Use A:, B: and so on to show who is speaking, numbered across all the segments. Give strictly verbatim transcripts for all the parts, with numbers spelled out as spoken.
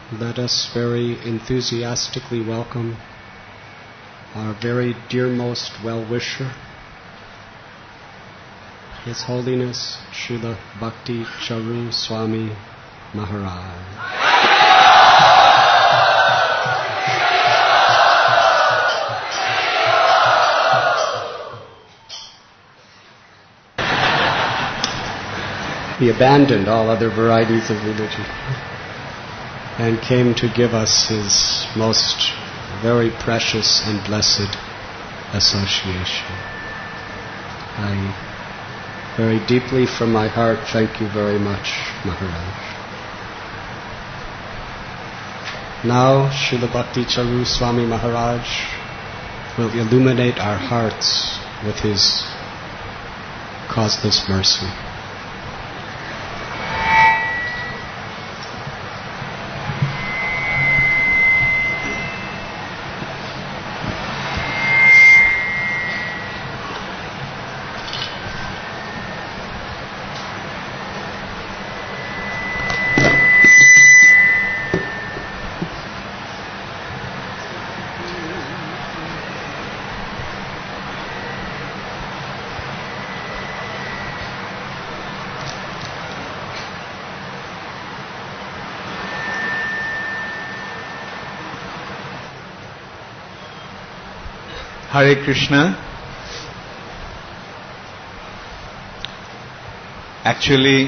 A: let us very enthusiastically welcome our very dearmost well-wisher, His Holiness Srila Bhakti Charu Swami Maharaj. He abandoned all other varieties of religion and came to give us his most very precious and blessed association. I very deeply from my heart thank you very much, Maharaj. Now, Srila Bhakti Charu Swami Maharaj will illuminate our hearts with his causeless mercy.
B: Hare Krishna. Actually,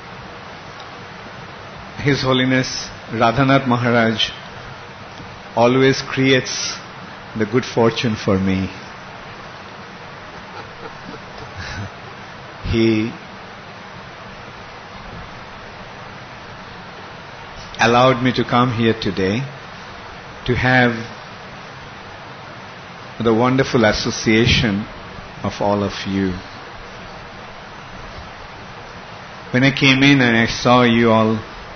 B: His Holiness Radhanath Maharaj always creates the good fortune for me. He allowed me to come here today to have the wonderful association of all of you. When I came in and I saw you all,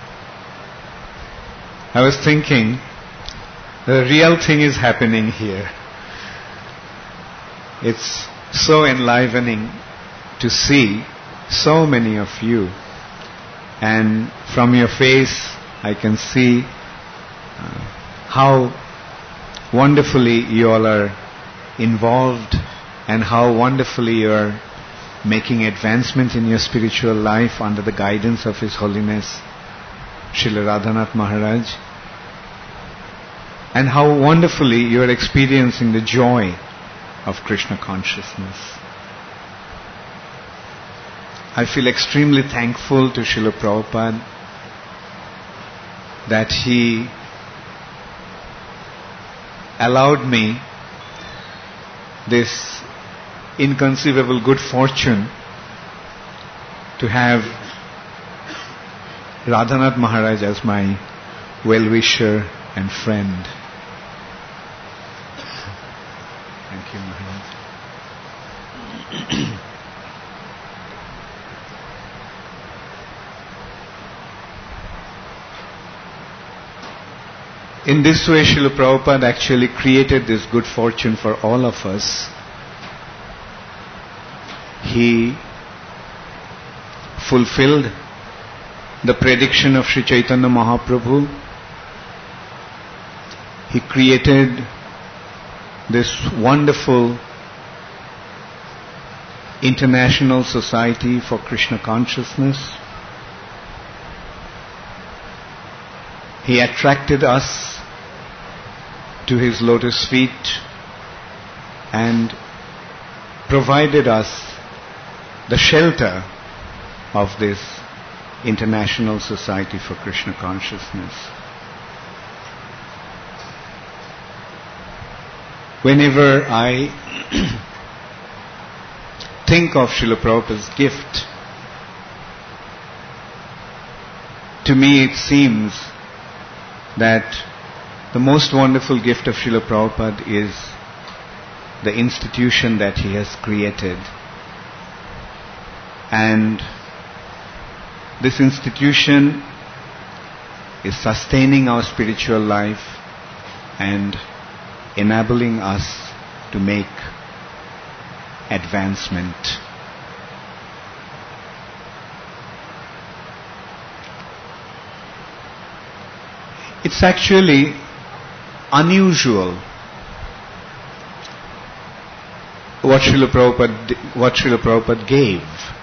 B: I was thinking, the real thing is happening here. It's so enlivening to see so many of you. And from your face, I can see uh, how wonderfully you all are involved and how wonderfully you are making advancement in your spiritual life under the guidance of His Holiness Srila Radhanath Maharaj, and how wonderfully you are experiencing the joy of Krishna consciousness. I feel extremely thankful to Srila Prabhupada that he allowed me this inconceivable good fortune to have Radhanath Maharaj as my well-wisher and friend. Thank you, Maharaj. In this way, Srila Prabhupada actually created this good fortune for all of us. He fulfilled the prediction of Sri Chaitanya Mahaprabhu. He created this wonderful international society for Krishna consciousness. He attracted us to His lotus feet and provided us the shelter of this international society for Krishna consciousness. Whenever I think of Srila Prabhupada's gift, to me it seems that the most wonderful gift of Srila Prabhupada is the institution that he has created. And this institution is sustaining our spiritual life and enabling us to make advancement. It's actually unusual what Srila Prabhupada, what Srila Prabhupada gave.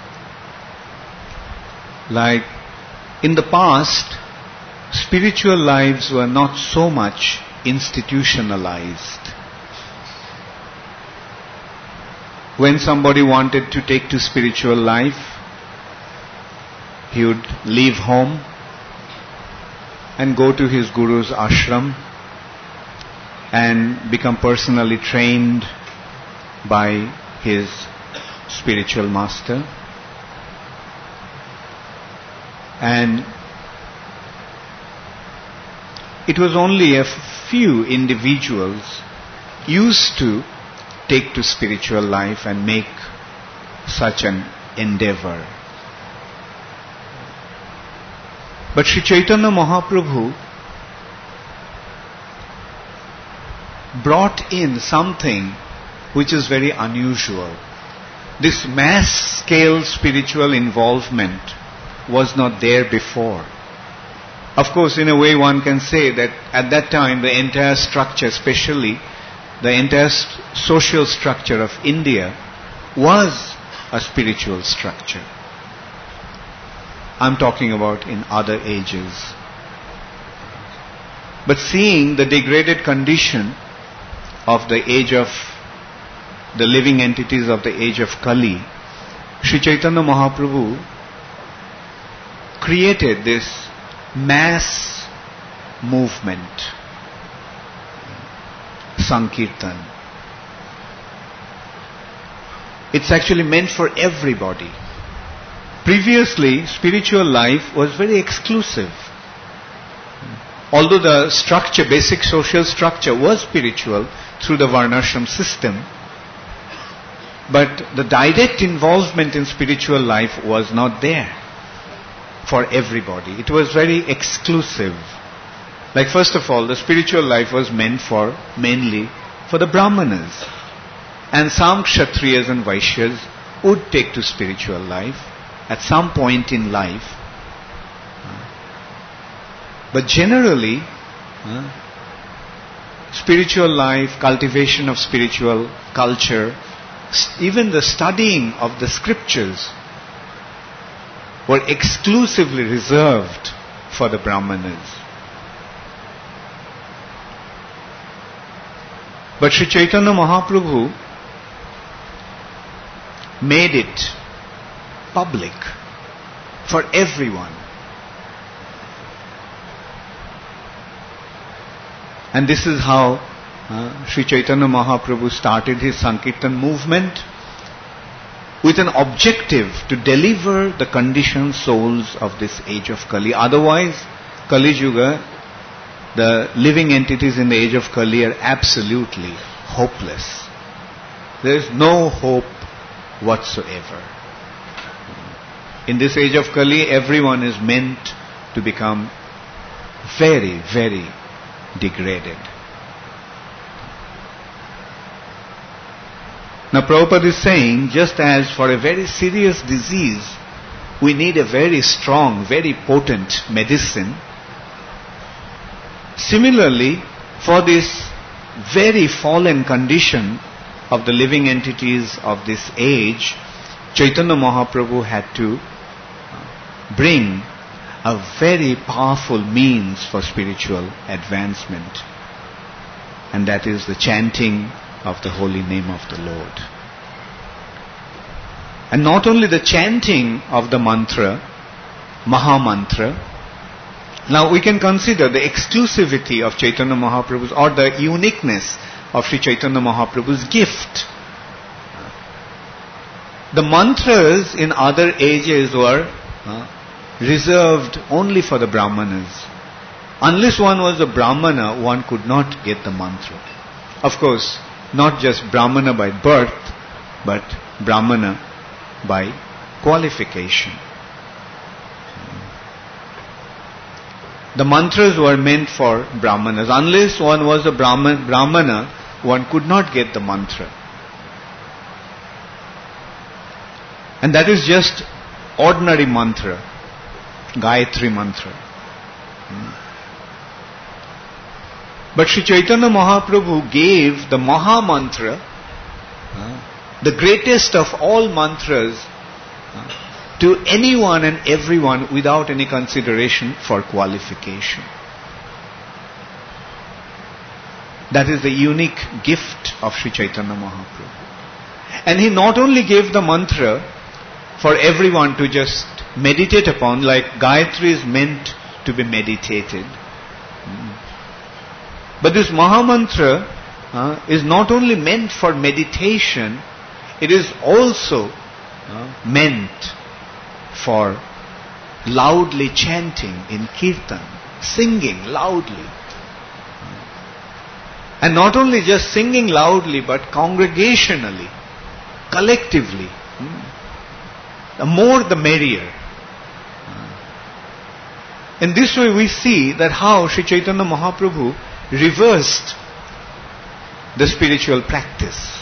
B: Like, in the past, spiritual lives were not so much institutionalized. When somebody wanted to take to spiritual life, he would leave home and go to his guru's ashram and become personally trained by his spiritual master. And it was only a few individuals used to take to spiritual life and make such an endeavor. But Sri Chaitanya Mahaprabhu brought in something which is very unusual. This mass scale spiritual involvement was not there before. Of course, in a way one can say that at that time the entire structure, especially the entire st- social structure of India, was a spiritual structure. I'm talking about in other ages. But seeing the degraded condition of the age of the living entities of the age of Kali, Sri Chaitanya Mahaprabhu created this mass movement, Sankirtan. It's actually meant for everybody. Previously, spiritual life was very exclusive. Although the structure, basic social structure was spiritual through the Varnashram system, but the direct involvement in spiritual life was not there for everybody. It was very exclusive. Like, first of all, the spiritual life was meant for, mainly for the Brahmanas. And some Kshatriyas and Vaishyas would take to spiritual life at some point in life. But generally, uh, spiritual life, cultivation of spiritual culture, st- even the studying of the scriptures were exclusively reserved for the Brahmanas. But Sri Chaitanya Mahaprabhu made it public for everyone. And this is how uh, Sri Chaitanya Mahaprabhu started his Sankirtan movement, with an objective to deliver the conditioned souls of this age of Kali. Otherwise, Kali Yuga, the living entities in the age of Kali are absolutely hopeless. There is no hope whatsoever. In this age of Kali, everyone is meant to become very, very degraded. Now Prabhupada is saying, just as for a very serious disease, we need a very strong, very potent medicine, similarly, for this very fallen condition of the living entities of this age, Chaitanya Mahaprabhu had to bring a very powerful means for spiritual advancement. And that is the chanting of the holy name of the Lord. And not only the chanting of the mantra, Maha Mantra. Now we can consider the exclusivity of Chaitanya Mahaprabhu's, or the uniqueness of Sri Chaitanya Mahaprabhu's gift. The mantras in other ages were uh, reserved only for the Brahmanas. Unless one was a Brahmana, one could not get the mantra. Of course, not just Brahmana by birth, but Brahmana by qualification. The mantras were meant for Brahmanas. Unless one was a Brahman, Brahmana, one could not get the mantra. And that is just ordinary mantra, Gayatri mantra. But Sri Chaitanya Mahaprabhu gave the Maha Mantra, uh, the greatest of all mantras, uh, to anyone and everyone without any consideration for qualification. That is the unique gift of Sri Chaitanya Mahaprabhu. And he not only gave the mantra for everyone to just meditate upon, like Gayatri is meant to be meditated. But this Maha Mantra uh, is not only meant for meditation, it is also uh, meant for loudly chanting in kirtan, singing loudly. And not only just singing loudly, but congregationally, collectively. The more the merrier. In this way we see that how Sri Chaitanya Mahaprabhu reversed the spiritual practice.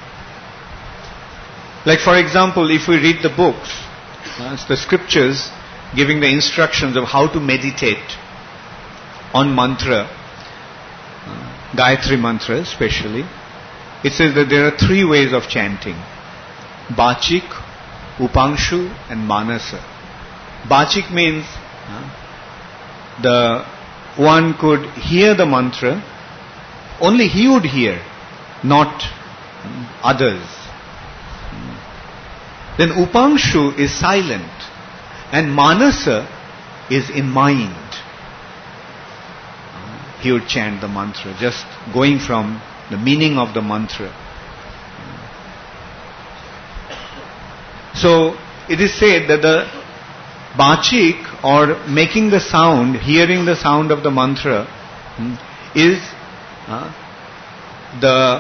B: Like for example, if we read the books, uh, the scriptures giving the instructions of how to meditate on mantra, uh, Gayatri mantra especially, it says that there are three ways of chanting: Bachik, Upangshu and Manasa. Bachik means uh, the one could hear the mantra, only he would hear, not um, others. Then Upangshu is silent and Manasa is in mind. He would chant the mantra, just going from the meaning of the mantra. So it is said that the Bachik, or making the sound, hearing the sound of the mantra, is uh, the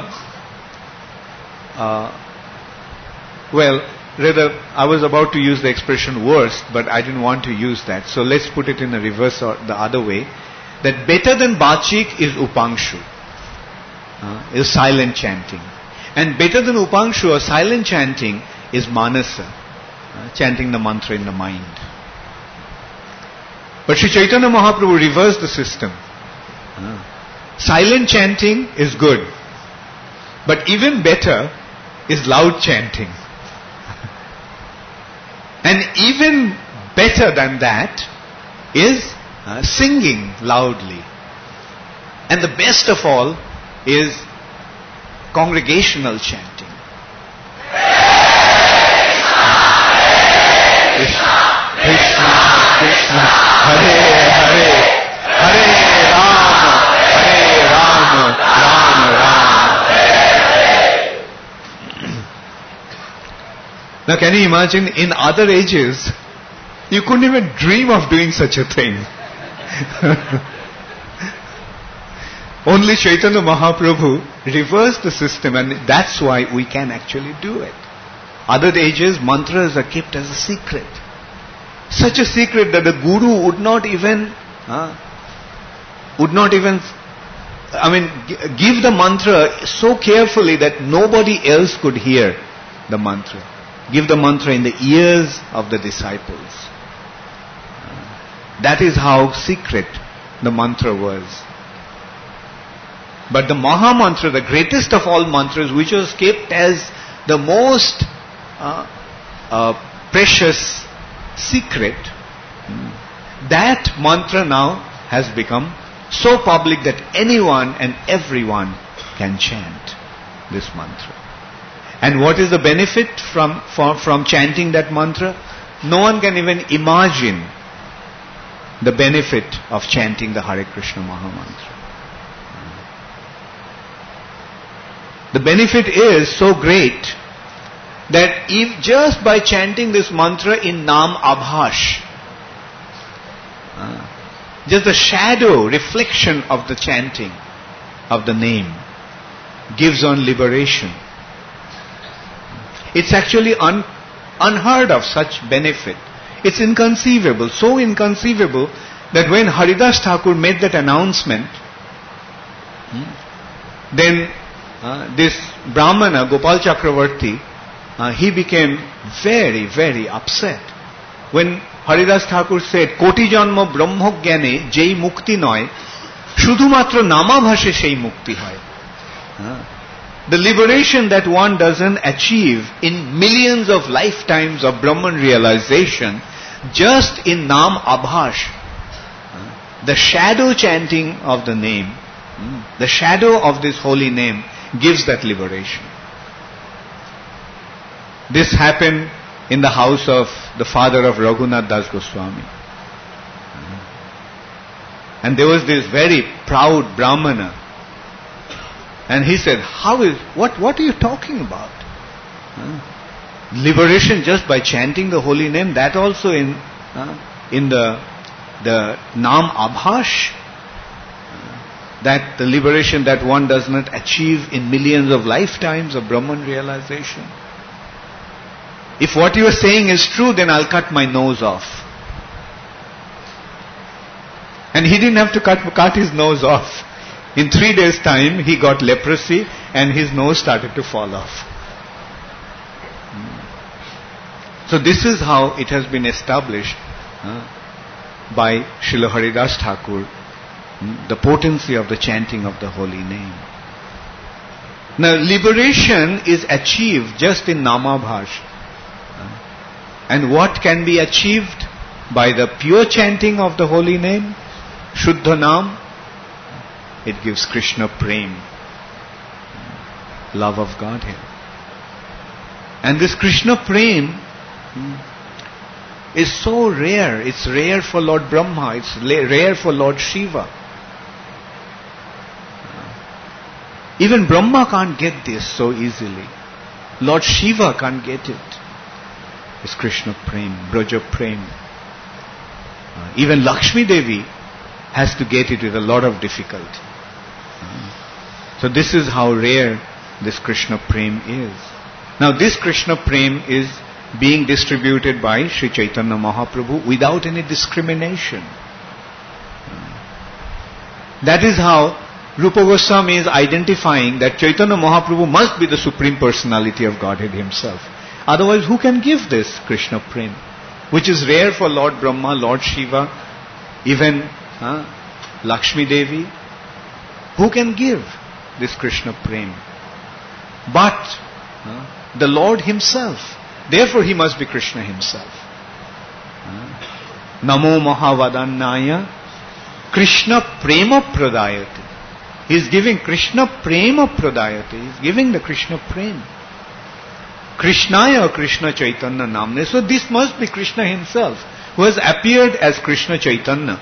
B: uh, well, rather I was about to use the expression worst, but I didn't want to use that. So let's put it in the reverse or the other way. That better than Bachik is Upangshu, uh, is silent chanting. And better than Upangshu or silent chanting is Manasa, uh, chanting the mantra in the mind. But Sri Chaitanya Mahaprabhu reversed the system. Uh, silent chanting is good. But even better is loud chanting. And even better than that is uh, singing loudly. And the best of all is congregational chanting. Krishna, Krishna, Krishna, Hare Hare, Hare Rama, Hare Rama, Rama Rama, Hare Hare. Now can you imagine, in other ages, you couldn't even dream of doing such a thing. Only Chaitanya Mahaprabhu reversed the system, and that's why we can actually do it. Other ages, mantras are kept as a secret. Such a secret that the guru would not even, uh, would not even, I mean, g- give the mantra so carefully that nobody else could hear the mantra. Give the mantra in the ears of the disciples. Uh, that is how secret the mantra was. But the Maha Mantra, the greatest of all mantras, which was kept as the most uh, uh, precious secret, that mantra now has become so public that anyone and everyone can chant this mantra. And what is the benefit from, from, from chanting that mantra? No one can even imagine the benefit of chanting the Hare Krishna Maha Mantra. The benefit is so great that if just by chanting this mantra in Nam Abhash, uh, just the shadow, reflection of the chanting of the name gives on liberation. It's actually un, unheard of, such benefit. It's inconceivable, so inconceivable that when Haridas Thakur made that announcement, hmm, then uh, this Brahmana, Gopal Chakravarti, uh, he became very, very upset. When Haridas Thakur said, Koti Janma Brahma Gyane Jai Mukti Noy, শুধুমাত্র নামাভাসে সেই মুক্তি হয়. The liberation that one doesn't achieve in millions of lifetimes of Brahman realization, just in Nam Abhash, the shadow chanting of the name, the shadow of this holy name gives that liberation. This happened in the house of the father of Raghunath Das Goswami. And there was this very proud Brahmana. And he said, how is, what, what are you talking about? Uh, liberation just by chanting the holy name, that also in, uh, in the, the Nam Abhash, uh, that the liberation that one does not achieve in millions of lifetimes of Brahman realization. If what you are saying is true, then I'll cut my nose off. And he didn't have to cut, cut his nose off. In three days' time, he got leprosy and his nose started to fall off. So this is how it has been established uh, by Srila Haridas Thakur, the potency of the chanting of the holy name. Now, liberation is achieved just in Namabhash. And what can be achieved by the pure chanting of the holy name? Shuddha Nam. It gives Krishna prem, love of Godhead. And this Krishna prem is so rare. It's rare for Lord Brahma. It's rare for Lord Shiva. Even Brahma can't get this so easily. Lord Shiva can't get it. It's Krishna prem, Braja prem. Even Lakshmi Devi has to get it with a lot of difficulty. So this is how rare this Krishna prem is. Now this Krishna prem is being distributed by Sri Chaitanya Mahaprabhu without any discrimination. That is how Rupa Goswami is identifying that Chaitanya Mahaprabhu must be the Supreme Personality of Godhead himself. Otherwise, who can give this Krishna prem? Which is rare for Lord Brahma, Lord Shiva, even uh, Lakshmi Devi. Who can give this Krishna prem? But uh, the Lord himself. Therefore he must be Krishna himself. Uh, Namo Mahavadannaya Krishna prema pradayate. He is giving Krishna prema pradayate. He is giving the Krishna prem. Krishnaya Krishna Chaitanya Namne. So this must be Krishna himself, who has appeared as Krishna Chaitanya.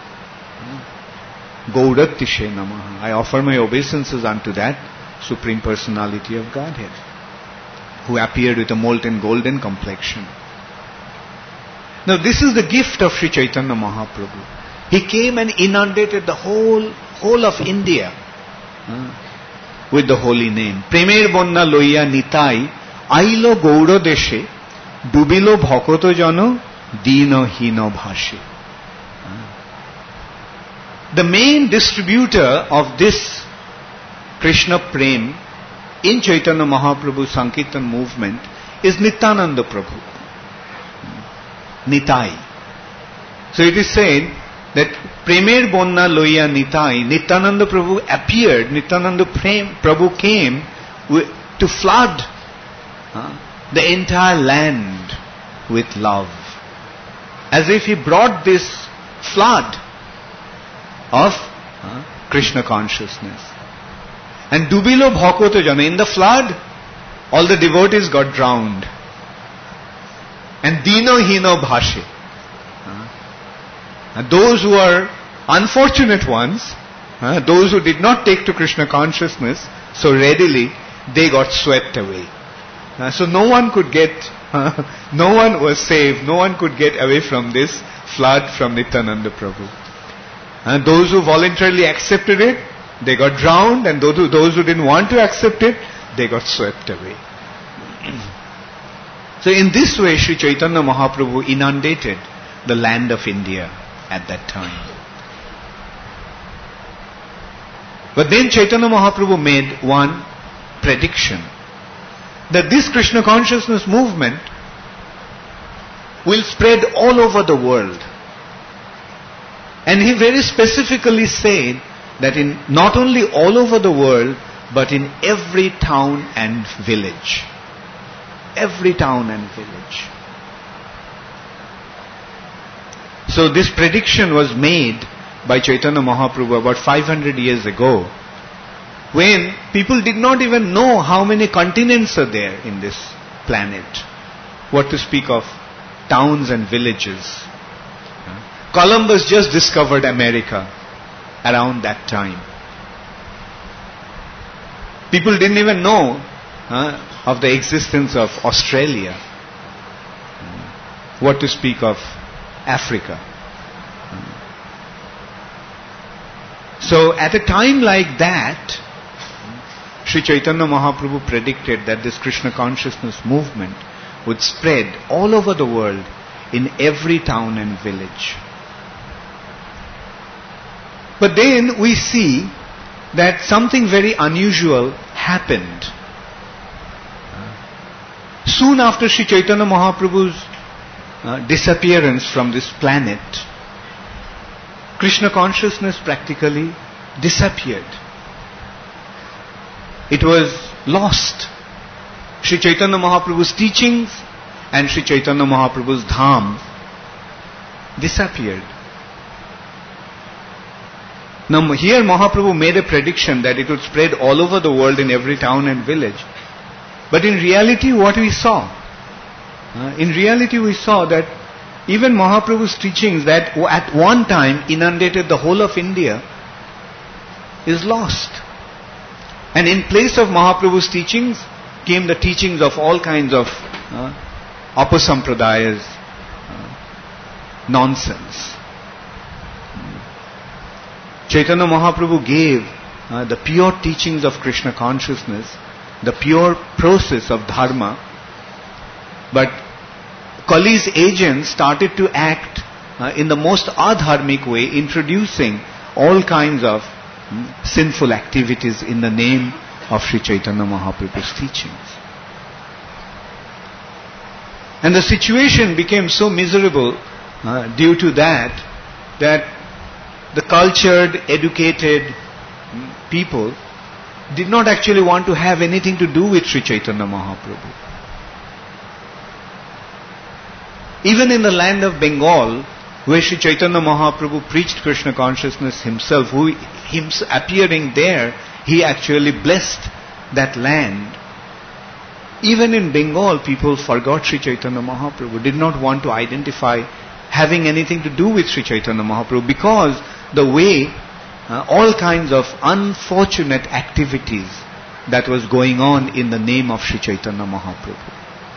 B: Gaudattishe Namaha. I offer my obeisances unto that Supreme Personality of Godhead, who appeared with a molten golden complexion. Now this is the gift of Sri Chaitanya Mahaprabhu. He came and inundated the whole whole of India uh, with the holy name. Premer bonna loiya nitai ailo gauro deshe dubilo bhakoto jano dino hino bhashe. The main distributor of this Krishna prem in Chaitanya Mahaprabhu's Sankirtan movement is Nityananda Prabhu. Nitai. So it is said that Premer Bonna Loya Nitai, Nityananda Prabhu appeared, Nityananda Prabhu came to flood uh, the entire land with love. As if he brought this flood of uh, Krishna consciousness. And Dubilo Bhakoto Jana, in the flood, all the devotees got drowned. And Dino Hino Bhashe. Uh, and those who are unfortunate ones, uh, those who did not take to Krishna consciousness so readily, they got swept away. Uh, so no one could get, uh, no one was saved, no one could get away from this flood from Nityananda Prabhu. And those who voluntarily accepted it, they got drowned, and those who, those who didn't want to accept it, they got swept away. So in this way, Sri Chaitanya Mahaprabhu inundated the land of India at that time. But then Chaitanya Mahaprabhu made one prediction, that this Krishna consciousness movement will spread all over the world. And he very specifically said that in not only all over the world, but in every town and village. Every town and village. So this prediction was made by Chaitanya Mahaprabhu about five hundred years ago, when people did not even know how many continents are there in this planet. What to speak of towns and villages. Columbus just discovered America around that time. People didn't even know uh, of the existence of Australia. What to speak of Africa. So at a time like that, Sri Chaitanya Mahaprabhu predicted that this Krishna consciousness movement would spread all over the world in every town and village. But then we see that something very unusual happened. Soon after Sri Chaitanya Mahaprabhu's uh, disappearance from this planet, Krishna consciousness practically disappeared. It was lost. Sri Chaitanya Mahaprabhu's teachings and Sri Chaitanya Mahaprabhu's dham disappeared. Now here Mahaprabhu made a prediction that it would spread all over the world in every town and village. But in reality what we saw? Uh, in reality we saw that even Mahaprabhu's teachings that at one time inundated the whole of India is lost. And in place of Mahaprabhu's teachings came the teachings of all kinds of uh, apasampradayas, uh, nonsense. Chaitanya Mahaprabhu gave uh, the pure teachings of Krishna consciousness, the pure process of dharma, but Kali's agents started to act uh, in the most adharmic way, introducing all kinds of um, sinful activities in the name of Sri Chaitanya Mahaprabhu's teachings. And the situation became so miserable uh, due to that, that the cultured, educated people did not actually want to have anything to do with Sri Chaitanya Mahaprabhu. Even in the land of Bengal, where Sri Chaitanya Mahaprabhu preached Krishna consciousness himself, who him appearing there, he actually blessed that land. Even in Bengal, people forgot Sri Chaitanya Mahaprabhu, did not want to identify having anything to do with Sri Chaitanya Mahaprabhu, because the way uh, all kinds of unfortunate activities that was going on in the name of Sri Chaitanya Mahaprabhu.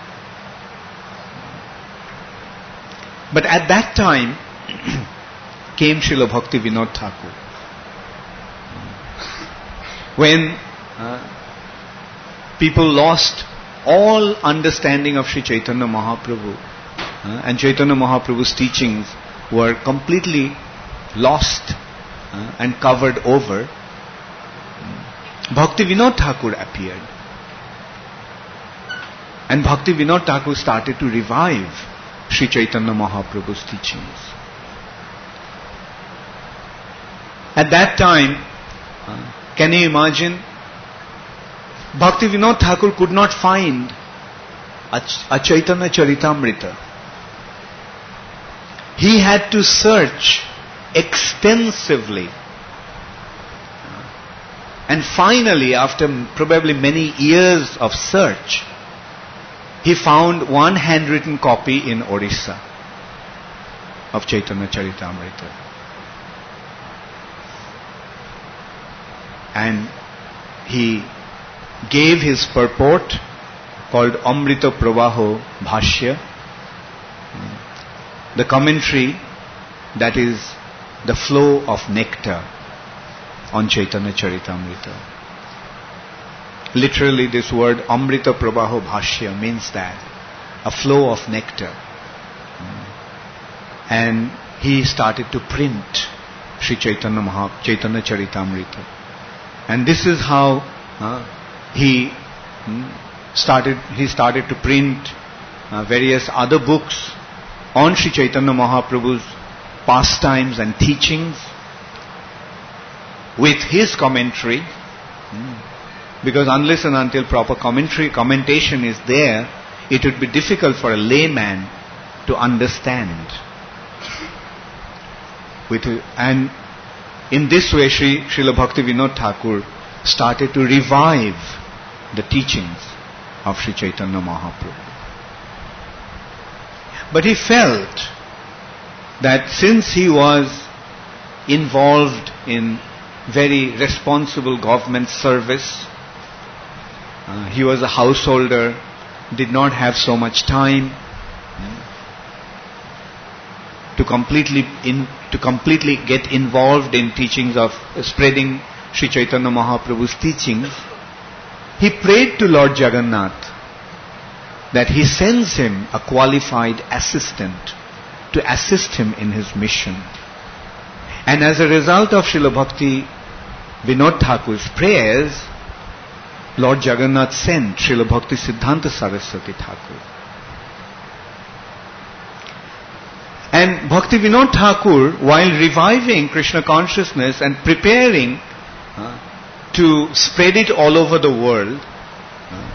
B: But at that time came Srila Bhakti Vinod Thakur. When uh, people lost all understanding of Sri Chaitanya Mahaprabhu, uh, and Chaitanya Mahaprabhu's teachings were completely lost uh, and covered over, Bhakti Vinod Thakur appeared. And Bhakti Vinod Thakur started to revive Sri Chaitanya Mahaprabhu's teachings. At that time, uh, can you imagine? Bhakti Vinod Thakur could not find a, a Chaitanya Charitamrita. He had to search extensively. And finally, after probably many years of search, he found one handwritten copy in Orissa of Chaitanya Charitamrita. And he gave his purport called Amrita Pravaho Bhashya, the commentary that is the flow of nectar on Chaitanya Charitamrita. Literally this word Amrita Pravaho Bhashya means that, a flow of nectar. And he started to print Sri Chaitanya Maha, Chaitanya Charitamrita. And this is how uh, he um, started, he started to print uh, various other books on Sri Chaitanya Mahaprabhu's pastimes and teachings. with his commentary, because unless and until proper commentary, commentation is there, it would be difficult for a layman to understand. With, and in this way, Sri Srila Bhaktivinoda Thakur started to revive the teachings of Sri Chaitanya Mahaprabhu. But he felt that since he was involved in very responsible government service, uh, he was a householder, did not have so much time to completely in, to completely get involved in teachings of uh, spreading Sri Chaitanya Mahaprabhu's teachings. He prayed to Lord Jagannath that he sends him a qualified assistant to assist him in his mission. And as a result of Srila Bhakti Vinod Thakur's prayers, Lord Jagannath sent Srila Bhakti Siddhanta Saraswati Thakur. And Bhakti Vinod Thakur, while reviving Krishna consciousness and preparing uh, to spread it all over the world, uh,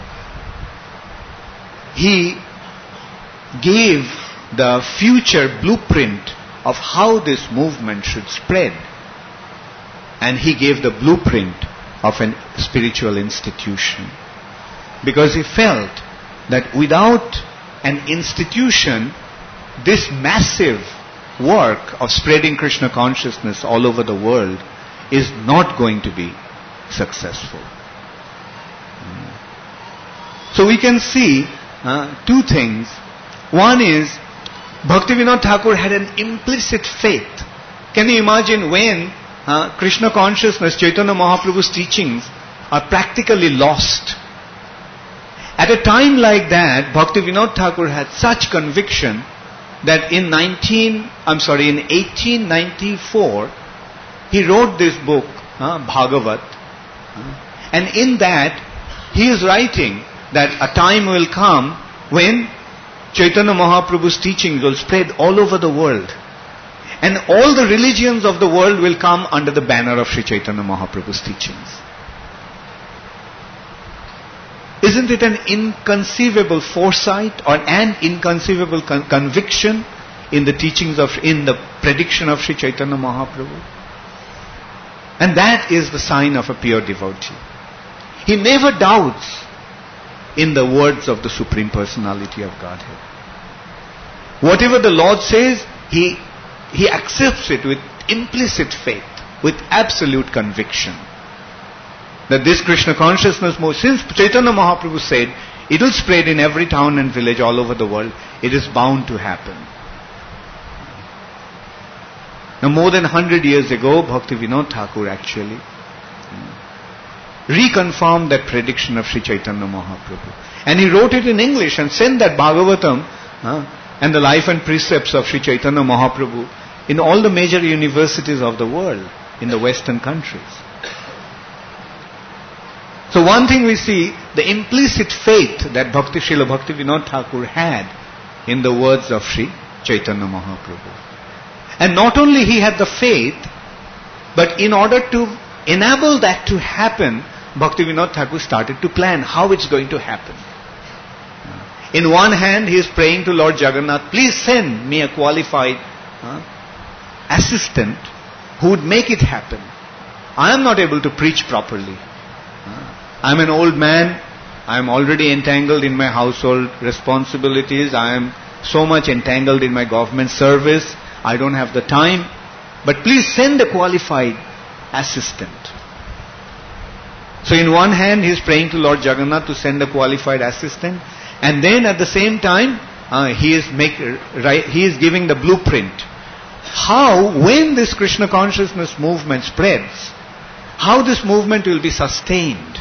B: he gave the future blueprint of how this movement should spread. And he gave the blueprint of an spiritual institution. Because he felt that without an institution, this massive work of spreading Krishna consciousness all over the world is not going to be successful. So we can see uh, two things. One is, Bhaktivinoda Thakur had an implicit faith. Can you imagine when uh, Krishna consciousness, Chaitanya Mahaprabhu's teachings are practically lost? At a time like that, Bhaktivinoda Thakur had such conviction that in nineteen, I'm sorry, in eighteen ninety-four, he wrote this book, uh, Bhagavat, uh, and in that he is writing that a time will come when Chaitanya Mahaprabhu's teachings will spread all over the world. And all the religions of the world will come under the banner of Sri Chaitanya Mahaprabhu's teachings. Isn't it an inconceivable foresight or an inconceivable con- conviction in the teachings of, in the prediction of Sri Chaitanya Mahaprabhu? And that is the sign of a pure devotee. He never doubts in the words of the Supreme Personality of Godhead. Whatever the Lord says, he, he accepts it with implicit faith, with absolute conviction. That this Krishna consciousness, since Chaitanya Mahaprabhu said, it will spread in every town and village all over the world, it is bound to happen. Now more than one hundred years ago, Bhakti Vinod Thakur actually reconfirmed that prediction of Sri Chaitanya Mahaprabhu. And he wrote it in English and sent that Bhagavatam uh, and the life and precepts of Sri Chaitanya Mahaprabhu in all the major universities of the world, in the Western countries. So one thing we see, the implicit faith that Bhakti Srila Bhakti Vinod Thakur had in the words of Sri Chaitanya Mahaprabhu. And not only he had the faith, but in order to enable that to happen, Bhakti Vinod Thakur started to plan how it's going to happen. In one hand, he is praying to Lord Jagannath, please send me a qualified uh, assistant who would make it happen. I am not able to preach properly. Uh, I am an old man. I am already entangled in my household responsibilities. I am so much entangled in my government service. I don't have the time. But please send a qualified assistant. So in one hand, he is praying to Lord Jagannath to send a qualified assistant. And then at the same time, uh, he is make, right, he is giving the blueprint. How, when this Krishna consciousness movement spreads, how this movement will be sustained.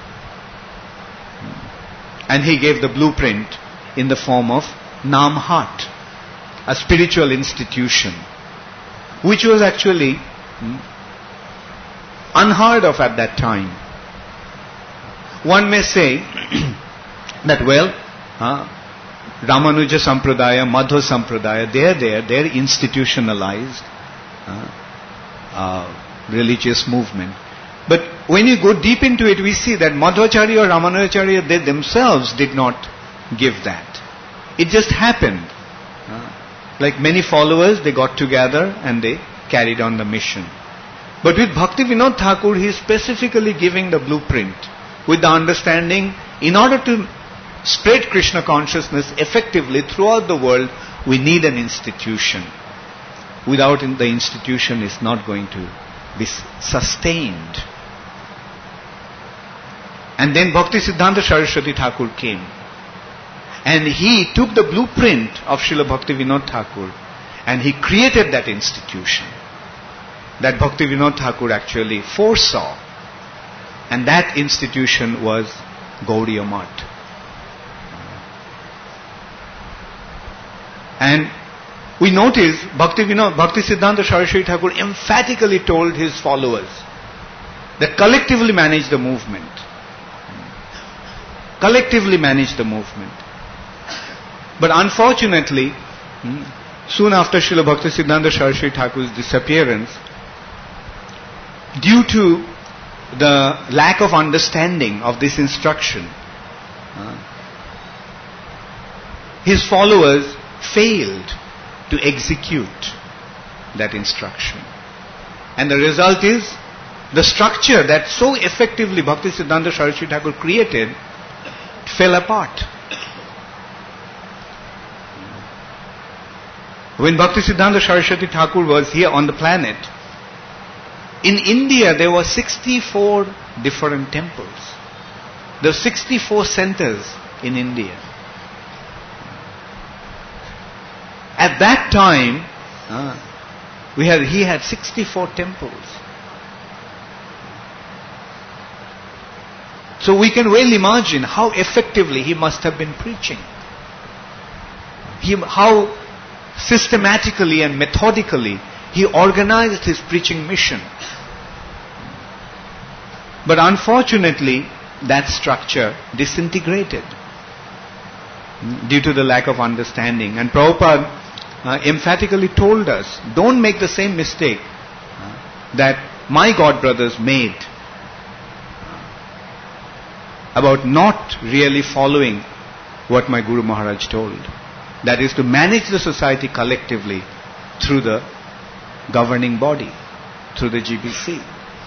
B: And he gave the blueprint in the form of Namhat, a spiritual institution, which was actually hmm, unheard of at that time. One may say that, well, uh, Ramanuja Sampradaya, Madhva Sampradaya, they are there, they are institutionalized. Uh, uh, religious movement. But when you go deep into it, we see that Madhvacharya or Ramanujacharya, they themselves did not give that. It just happened. Uh, like many followers, they got together and they carried on the mission. But with Bhaktivinoda Thakur, he is specifically giving the blueprint with the understanding, in order to spread Krishna consciousness effectively throughout the world, we need an institution. Without the institution, it's not going to be sustained. And then Bhakti Siddhanta Saraswati Thakur came. And he took the blueprint of Srila Bhaktivinoda Thakur and he created that institution that Bhaktivinoda Thakur actually foresaw. And that institution was Gaudiya Math. And we notice Bhaktivinoda, Bhakti Siddhanta Saraswati Thakur emphatically told his followers that collectively manage the movement. Collectively manage the movement. But unfortunately, soon after Srila Bhakti Siddhanta Saraswati Thakur's disappearance, due to the lack of understanding of this instruction, his followers failed to execute that instruction. And the result is, the structure that so effectively Bhakti Siddhanta Saraswati Thakur created fell apart. When Bhakti Siddhanta Saraswati Thakur was here on the planet, in India there were sixty-four different temples. There were sixty-four centers in India. At that time, uh, we had, he had sixty-four temples. So we can well imagine how effectively he must have been preaching. He, how systematically and methodically he organized his preaching mission. But unfortunately, that structure disintegrated due to the lack of understanding. And Prabhupada uh, emphatically told us, don't make the same mistake uh, that my godbrothers made about not really following what my Guru Maharaj told. That is to manage the society collectively through the governing body, through the G B C.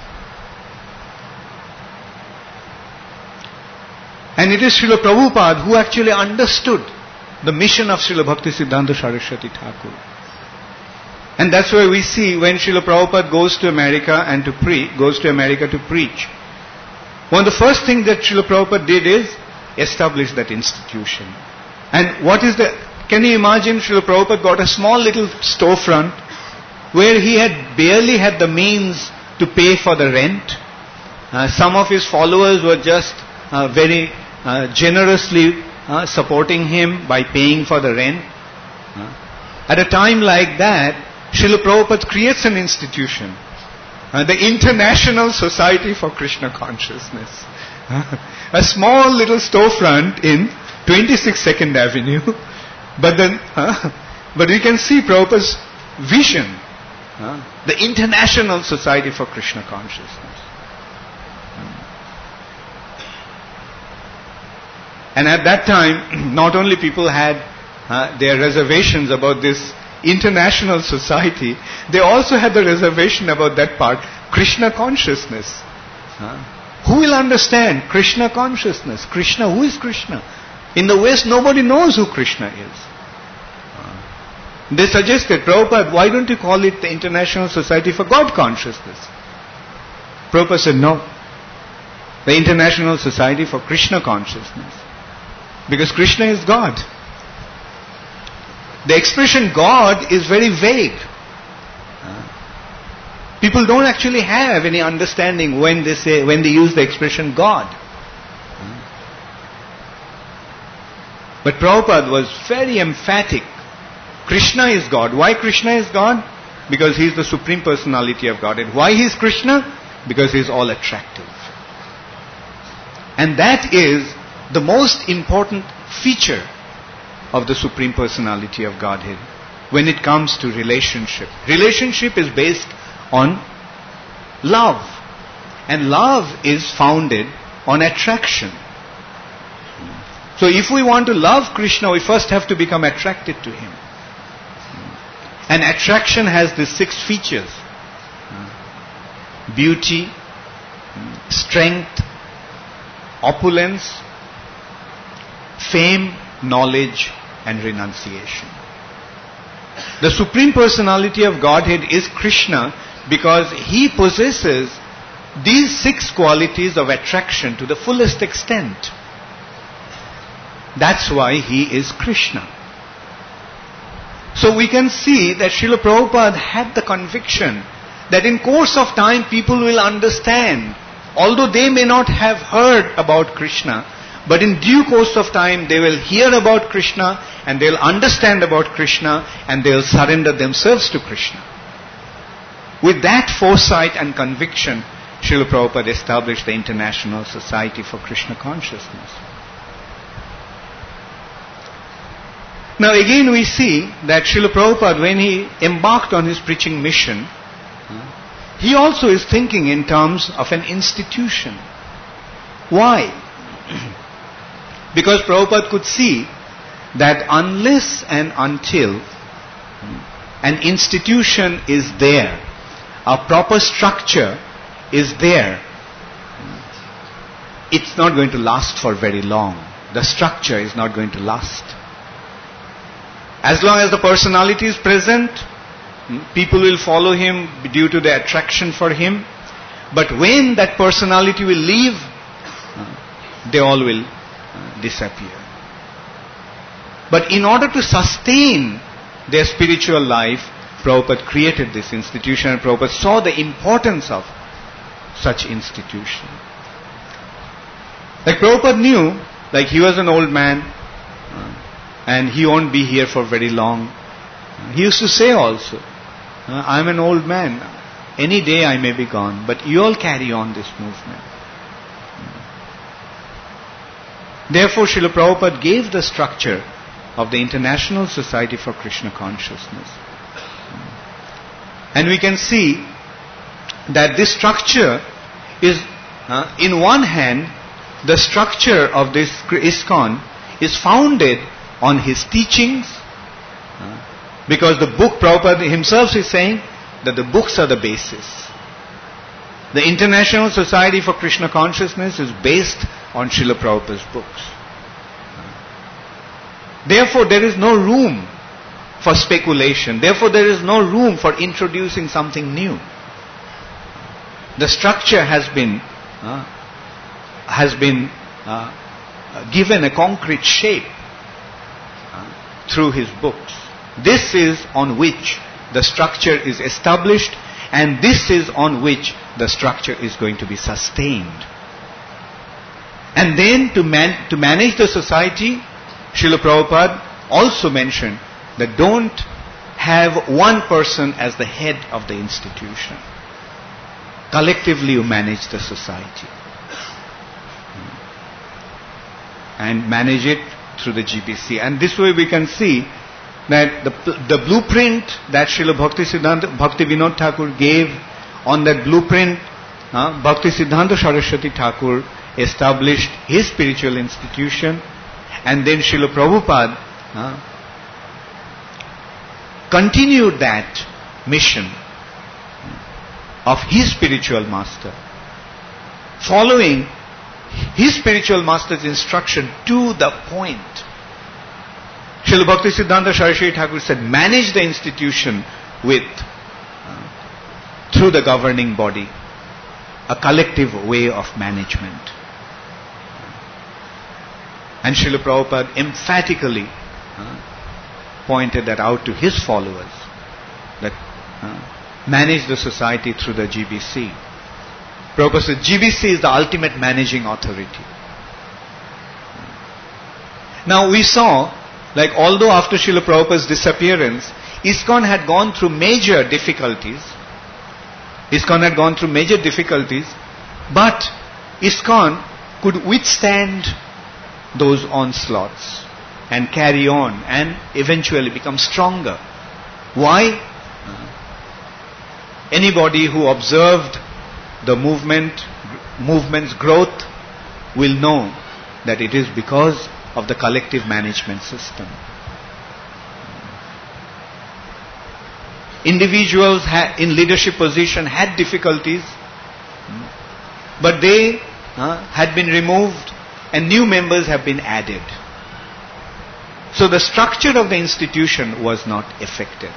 B: And it is Srila Prabhupada who actually understood the mission of Srila Bhakti Siddhanta Saraswati Thakur. And that's why we see when Srila Prabhupada goes to America and to pre- goes to America to preach, one of the first things that Srila Prabhupada did is establish that institution. And what is the... Can you imagine Srila Prabhupada got a small little storefront where he had barely had the means to pay for the rent. Uh, some of his followers were just uh, very uh, generously uh, supporting him by paying for the rent. Uh, at a time like that, Srila Prabhupada creates an institution. Uh, the International Society for Krishna Consciousness. Uh, a small little storefront in twenty-six Second Avenue. But then, uh, but we can see Prabhupada's vision. Uh, the International Society for Krishna Consciousness. And at that time, not only people had uh, their reservations about this International Society, they also had the reservation about that part, Krishna Consciousness. Uh, who will understand Krishna Consciousness? Krishna, who is Krishna? In the West, nobody knows who Krishna is. Uh, they suggested, Prabhupada, why don't you call it the International Society for God Consciousness? Prabhupada said, no. The International Society for Krishna Consciousness. Because Krishna is God. The expression God is very vague. Uh, people don't actually have any understanding when they say, when they use the expression God. Uh, but Prabhupada was very emphatic. Krishna is God. Why Krishna is God? Because He is the Supreme Personality of Godhead. Why He is Krishna? Because He is all attractive. And that is the most important feature of the Supreme Personality of Godhead when it comes to relationship. Relationship is based on love. And love is founded on attraction. So if we want to love Krishna, we first have to become attracted to him. And attraction has these six features: beauty, strength, opulence, fame, knowledge, and renunciation. The Supreme Personality of Godhead is Krishna because he possesses these six qualities of attraction to the fullest extent. That's why he is Krishna. So we can see that Srila Prabhupada had the conviction that in course of time people will understand, although they may not have heard about Krishna, but in due course of time they will hear about Krishna and they'll understand about Krishna and they'll surrender themselves to Krishna. With that foresight and conviction, Srila Prabhupada established the International Society for Krishna Consciousness. Now again we see that Srila Prabhupada, when he embarked on his preaching mission, he also is thinking in terms of an institution. Why? Because Prabhupada could see that unless and until an institution is there, a proper structure is there, it's not going to last for very long. The structure is not going to last. As long as the personality is present, people will follow him due to the attraction for him. But when that personality will leave, they all will disappear. But in order to sustain their spiritual life, Prabhupada created this institution, and Prabhupada saw the importance of such institution. Like Prabhupada knew, like he was an old man, and he won't be here for very long. He used to say also, I'm an old man. Any day I may be gone, but you all carry on this movement. Therefore, Srila Prabhupada gave the structure of the International Society for Krishna Consciousness. And we can see that this structure is, uh, in one hand, the structure of this ISKCON is founded on his teachings, uh, because the book, Prabhupada himself is saying that the books are the basis. The International Society for Krishna Consciousness is based on Srila Prabhupada's books. Therefore, there is no room for speculation. Therefore, there is no room for introducing something new. The structure has been uh, has been uh, given a concrete shape uh, through his books. This is on which the structure is established, and this is on which the structure is going to be sustained. And then to man, to manage the society, Srila Prabhupada also mentioned that don't have one person as the head of the institution. Collectively you manage the society. And manage it through the G B C. And this way we can see that the, the blueprint that Srila Bhakti Siddhanta, Bhakti Vinod Thakur gave, on that blueprint, uh, Bhakti Siddhanta Saraswati Thakur established his spiritual institution, and then Srila Prabhupada uh, continued that mission of his spiritual master, following his spiritual master's instruction to the point. Srila Bhakti Siddhanta Saraswati Thakur said, manage the institution with, uh, through the governing body, a collective way of management. And Srila Prabhupada emphatically uh, pointed that out to his followers, that uh, manage the society through the G B C. Prabhupada said G B C is the ultimate managing authority. Now we saw, like although after Srila Prabhupada's disappearance, ISKCON had gone through major difficulties. ISKCON had gone through major difficulties, but ISKCON could withstand those onslaughts and carry on and eventually become stronger. Why? Anybody who observed the movement, movement's growth, will know that it is because of the collective management system. Individuals ha- in leadership position had difficulties, but they uh, had been removed and new members have been added. So the structure of the institution was not affected.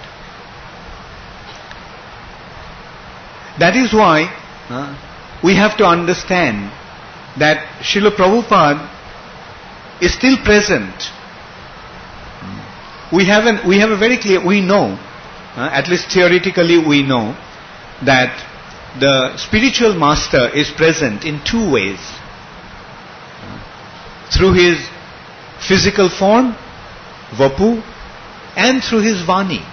B: That is why uh, we have to understand that Srila Prabhupada is still present. We have, an, we have a very clear, we know, uh, at least theoretically we know, that the spiritual master is present in two ways. Through his physical form, Vapu, and through his Vani.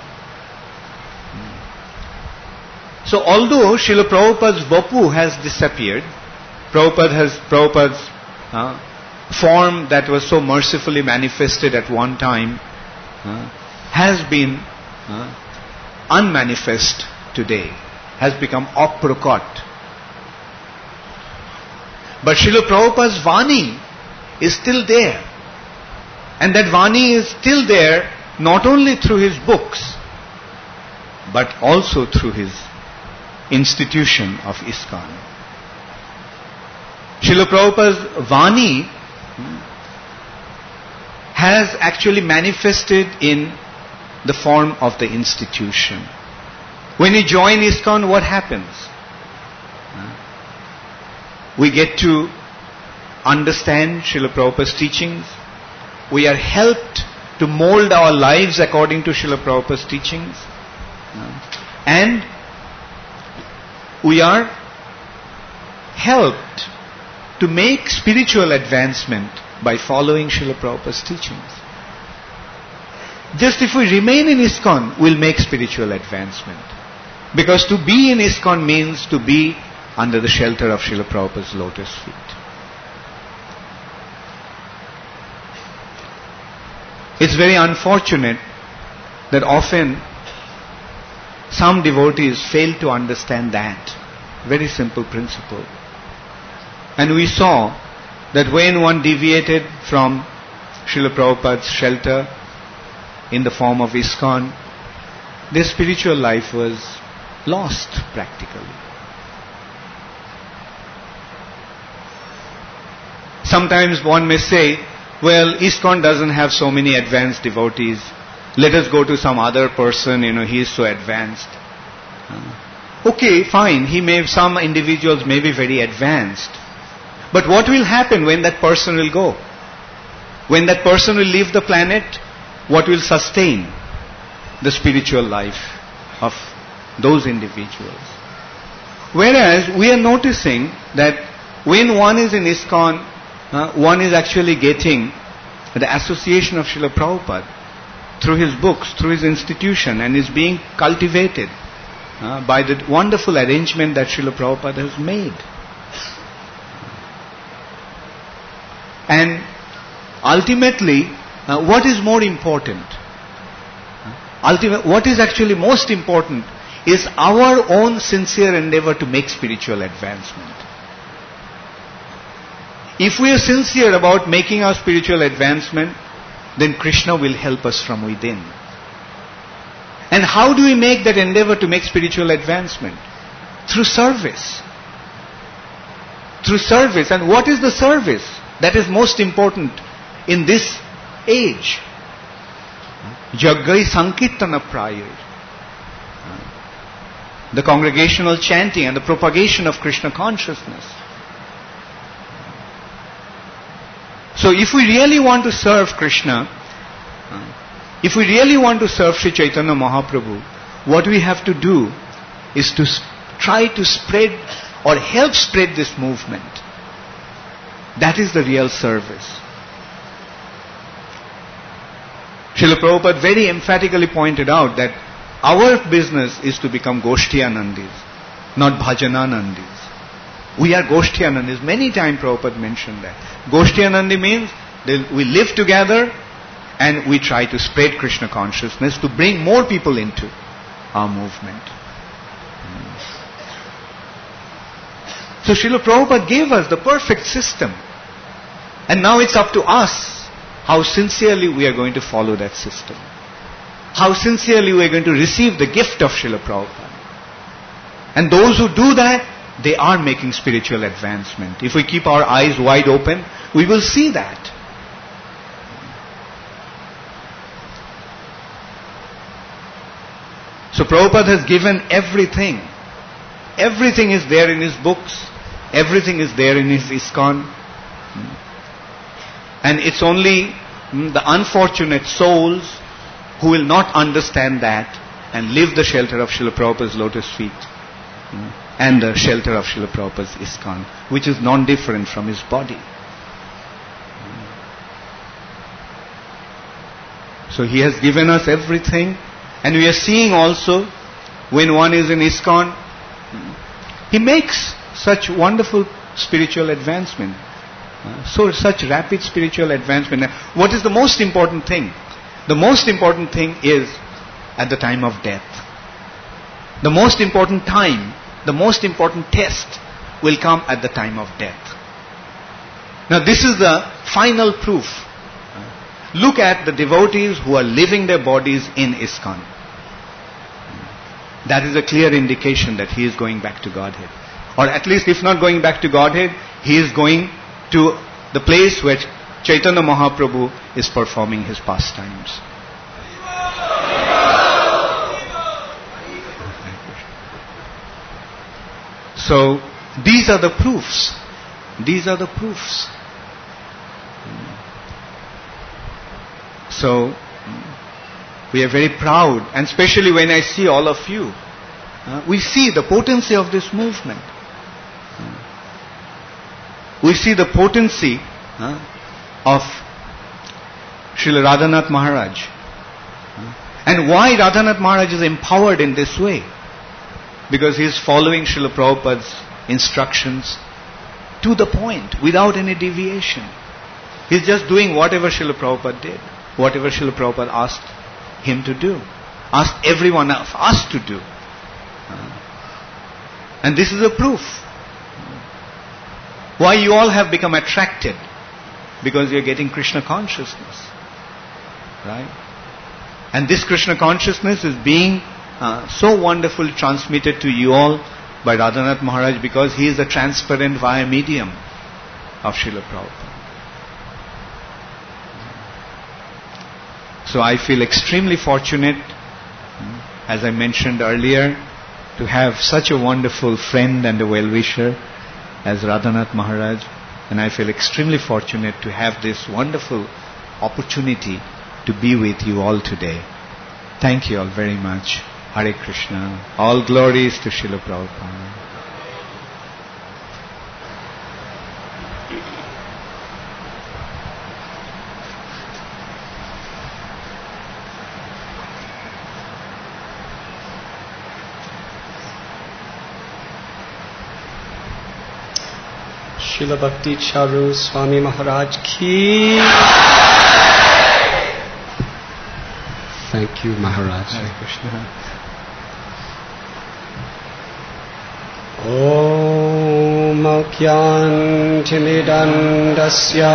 B: So although Srila Prabhupada's Vapu has disappeared, Prabhupada has, Prabhupada's uh, form that was so mercifully manifested at one time uh, has been uh, unmanifest today, has become aprokot. But Srila Prabhupada's Vani is still there. And that Vani is still there not only through his books, but also through his institution of ISKCON. Srila Prabhupada's Vani has actually manifested in the form of the institution. When you join ISKCON, what happens? We get to understand Srila Prabhupada's teachings. We are helped to mold our lives according to Srila Prabhupada's teachings. And we are helped to make spiritual advancement by following Srila Prabhupada's teachings. Just if we remain in ISKCON, we'll make spiritual advancement. Because to be in ISKCON means to be under the shelter of Srila Prabhupada's lotus feet. It's very unfortunate that often some devotees fail to understand that very simple principle. And we saw that when one deviated from Srila Prabhupada's shelter in the form of ISKCON, their spiritual life was lost practically. Sometimes one may say, well, ISKCON doesn't have so many advanced devotees. Let us go to some other person, you know, he is so advanced. Okay, fine, he may, some individuals may be very advanced. But what will happen when that person will go? When that person will leave the planet, what will sustain the spiritual life of those individuals? Whereas we are noticing that when one is in ISKCON, uh, one is actually getting the association of Srila Prabhupada through his books, through his institution, and is being cultivated uh, by the wonderful arrangement that Srila Prabhupada has made. And ultimately, uh, what is more important? Ultimate, what is actually most important is our own sincere endeavor to make spiritual advancement. If we are sincere about making our spiritual advancement, then Krishna will help us from within. And how do we make that endeavor to make spiritual advancement? Through service. Through service. And what is the service that is most important in this age? Jagai Sankirtana Prayar. The congregational chanting and the propagation of Krishna consciousness. So if we really want to serve Krishna, if we really want to serve Sri Chaitanya Mahaprabhu, what we have to do is to try to spread or help spread this movement. That is the real service. Srila Prabhupada very emphatically pointed out that our business is to become Goshtiyanandis, not Bhajananandis. We are Goshtiyanandis. Many times Prabhupada mentioned that. Goshtiyanandi means we live together and we try to spread Krishna consciousness to bring more people into our movement. So Srila Prabhupada gave us the perfect system. And now it's up to us how sincerely we are going to follow that system. How sincerely we are going to receive the gift of Srila Prabhupada. And those who do that, they are making spiritual advancement. If we keep our eyes wide open, we will see that. So Prabhupada has given everything. Everything is there in his books. Everything is there in his ISKCON. And it's only the unfortunate souls who will not understand that and leave the shelter of Srila Prabhupada's lotus feet and the shelter of Srila Prabhupada's ISKCON, which is non-different from his body. So he has given us everything, and we are seeing also when one is in ISKCON, he makes such wonderful spiritual advancement. Uh, so such rapid spiritual advancement. What is the most important thing? The most important thing is at the time of death. The most important time, the most important test will come at the time of death. Now this is the final proof. Look at the devotees who are leaving their bodies in ISKCON. That is a clear indication that he is going back to Godhead. Or at least if not going back to Godhead, he is going to the place where Chaitanya Mahaprabhu is performing his pastimes. So these are the proofs. These are the proofs. So we are very proud, and especially when I see all of you, uh, we see the potency of this movement. We see the potency uh, of Srila Radhanath Maharaj. And why Radhanath Maharaj is empowered in this way? Because he is following Srila Prabhupada's instructions to the point, without any deviation. He is just doing whatever Srila Prabhupada did, whatever Srila Prabhupada asked him to do, asked everyone else, us to do. And this is a proof. Why you all have become attracted? Because you are getting Krishna consciousness. Right? And this Krishna consciousness is being uh, so wonderfully transmitted to you all by Radhanath Maharaj, because he is a transparent via medium of Srila Prabhupada. So I feel extremely fortunate, as I mentioned earlier, to have such a wonderful friend and a well-wisher as Radhanath Maharaj, and I feel extremely fortunate to have this wonderful opportunity to be with you all today. Thank you all very much. Hare Krishna. All glories to Srila Prabhupada.
A: Srila Bhakti Charu Swami Maharaj ki. Thank you, Maharaj.
B: Hare Krishna.
A: Om Akyantimidandasya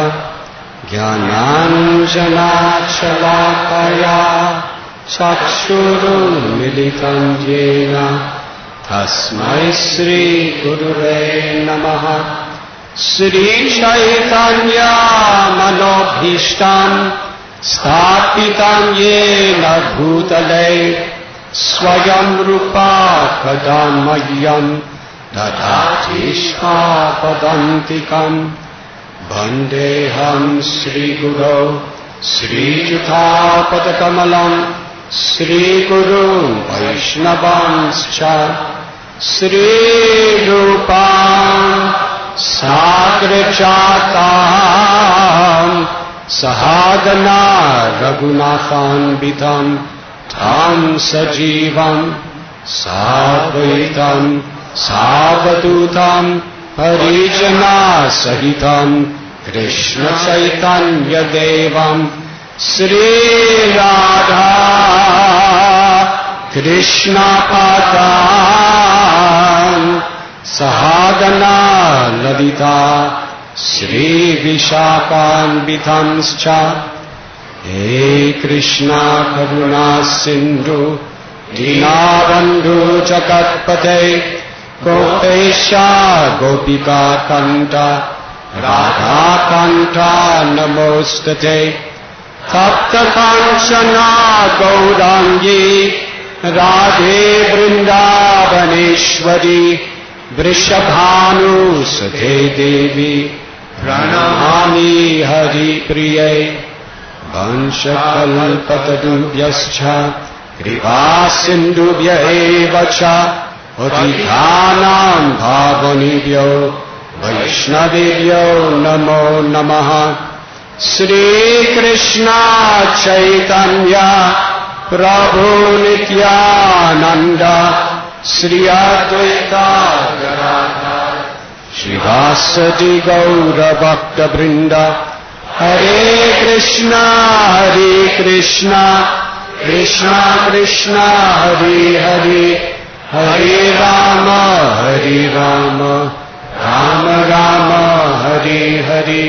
A: Jnananjana Chalakaya Chakshuru Militam Jena Tasmai Sri Gurave Namaha Sri Chaitanya Manobhishtam Sthapitam Yena Bhutale Swayam Rupa Kadamayyam Dadhatishma Padantikam Bandeham Sri Guru Sri Jutha Padakamalam Sri Guru Vaishnavanscha Sri Rupam Sagrajatam Sahagana Raghunathan Bidam Tam Sajivam Sadvaitam Savadutam Harijana Sahitam Krishna Chaitanya Devam Sri Radha Krishna Padam Sahagana Ladita Sri Vishakhanvitanscha He Krishna Karuna Sindhu Dinabandhu Jagatpate Gopesha Gopika Kanta Radha Kanta Namostate Tapta Kanchana Gaurangi Radhe Vrindavaneshwari Vrishabhanu Sate Devi Pranamami Hari Priye Vanshakalpatadubhyascha Kripa Sindhubhya evacha Patithanam Bhavanibhyo Vaishnavibhyo Namo Namaha Sri Krishna Chaitanya Prabhu Nityananda Sri Advaita Gadadhar Srivasati Gaura Bhakta Brinda Hare Krishna Hare Krishna Krishna Krishna Hare Hare Hare Rama Hare Rama Rama Rama Hare Hare.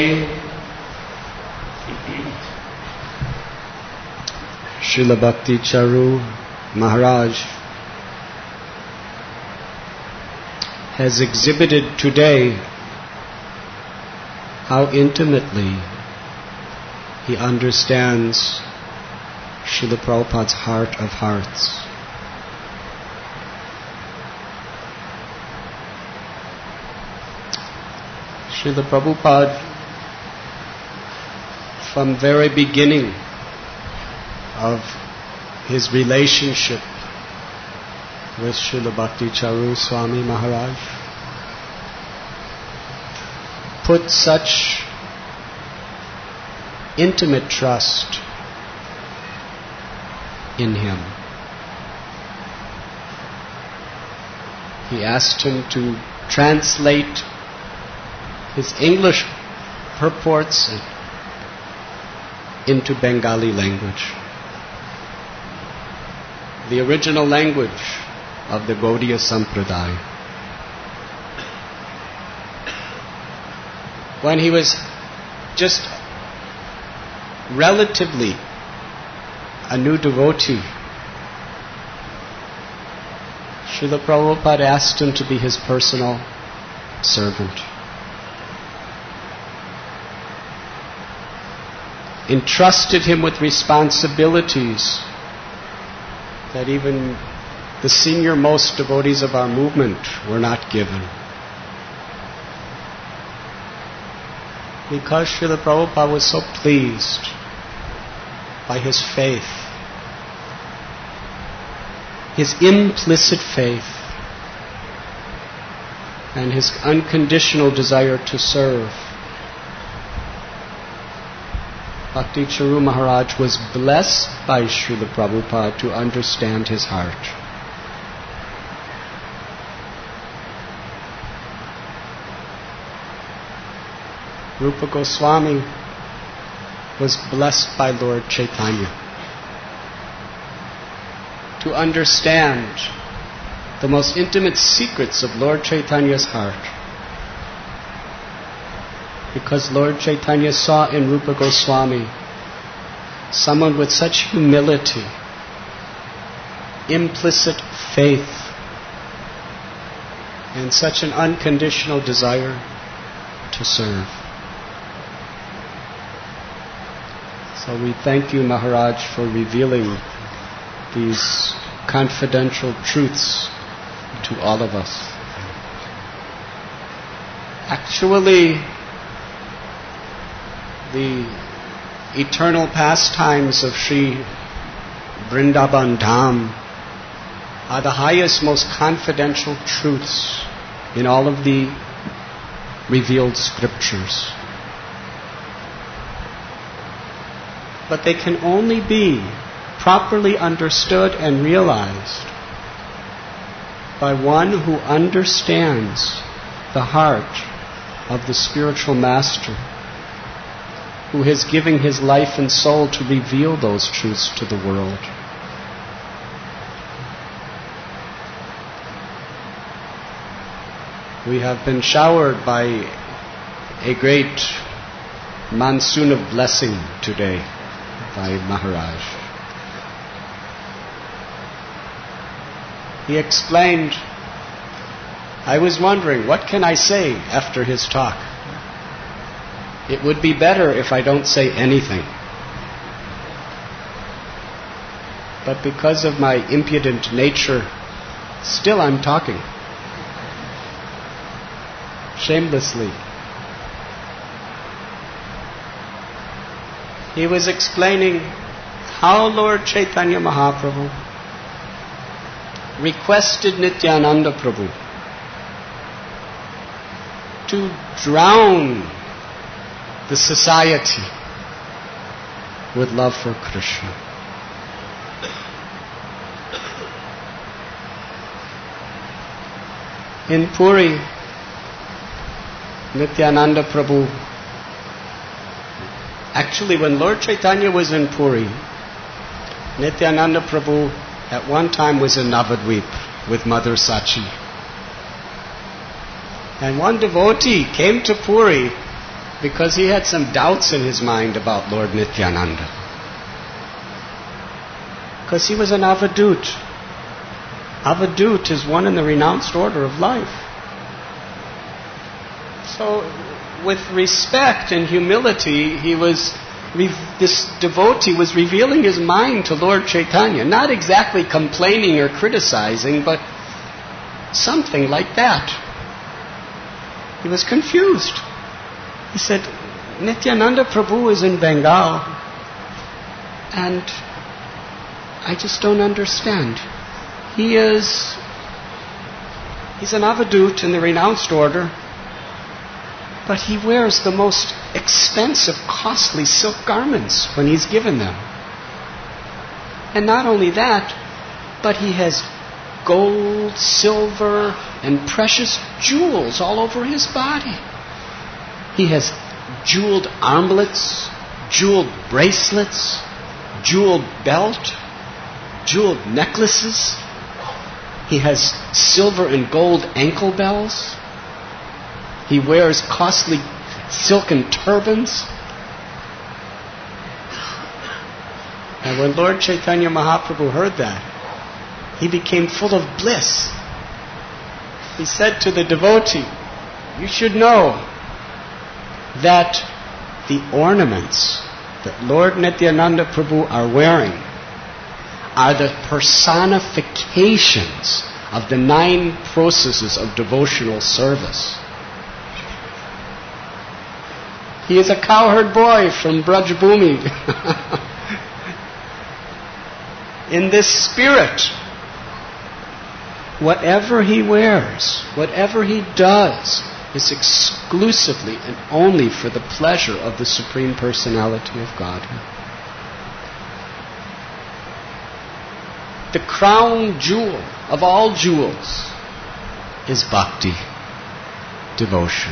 A: Srila Bhakti Charu Maharaj has exhibited today how intimately he understands Srila Prabhupada's heart of hearts. Srila Prabhupada, from very beginning of his relationship with Srila Bhakti Charu Swami Maharaj, put such intimate trust in him. He asked him to translate his English purports into Bengali language, the original language of the Gaudiya Sampradaya. When he was just relatively a new devotee, Srila Prabhupada asked him to be his personal servant. Entrusted him with responsibilities that even the senior most devotees of our movement were not given. Because Srila Prabhupada was so pleased by his faith, his implicit faith, and his unconditional desire to serve, Bhakti Charu Maharaj was blessed by Srila Prabhupada to understand his heart. Rupa Goswami was blessed by Lord Chaitanya to understand the most intimate secrets of Lord Chaitanya's heart, because Lord Chaitanya saw in Rupa Goswami someone with such humility, implicit faith, and such an unconditional desire to serve. So we thank you, Maharaj, for revealing these confidential truths to all of us. Actually, the eternal pastimes of Sri Vrindavan Dham are the highest, most confidential truths in all of the revealed scriptures. But they can only be properly understood and realized by one who understands the heart of the spiritual master, who has given his life and soul to reveal those truths to the world. We have been showered by a great monsoon of blessing today by Maharaj. He explained, I was wondering, what can I say after his talk? It would be better if I don't say anything. But because of my impudent nature, still I'm talking. Shamelessly. He was explaining how Lord Chaitanya Mahaprabhu requested Nityananda Prabhu to drown the society with love for Krishna. In Puri, Nityananda Prabhu, actually when Lord Chaitanya was in Puri, Nityananda Prabhu at one time was in Navadvip with Mother Sachi. And one devotee came to Puri because he had some doubts in his mind about Lord Nityananda. Because he was an avadut. Avadut is one in the renounced order of life. So, with respect and humility, he was, this devotee was revealing his mind to Lord Chaitanya, not exactly complaining or criticizing, but something like that. He was confused. He said, Nityananda Prabhu is in Bengal, and I just don't understand. He is, he's an avadut in the renounced order, but he wears the most expensive, costly silk garments when he's given them. And not only that, but he has gold, silver, and precious jewels all over his body. He has jeweled armlets, jeweled bracelets, jeweled belt, jeweled necklaces. He has silver and gold ankle bells. He wears costly silken turbans. And when Lord Chaitanya Mahaprabhu heard that, he became full of bliss. He said to the devotee, you should know that the ornaments that Lord Nityananda Prabhu are wearing are the personifications of the nine processes of devotional service. He is a cowherd boy from Braj Bhumi. In this spirit, whatever he wears, whatever he does, is exclusively and only for the pleasure of the Supreme Personality of Godhead. The crown jewel of all jewels is bhakti, devotion.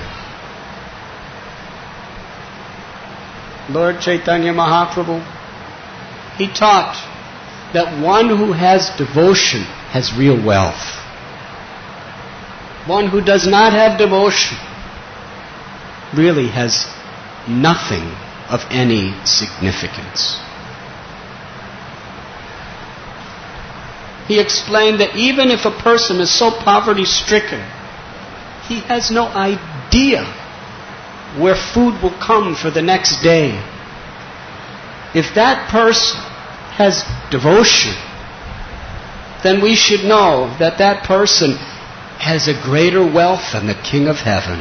A: Lord Chaitanya Mahaprabhu, he taught that one who has devotion has real wealth. One who does not have devotion really has nothing of any significance. He explained that even if a person is so poverty-stricken, he has no idea where food will come for the next day. If that person has devotion, then we should know that that person has a greater wealth than the King of Heaven.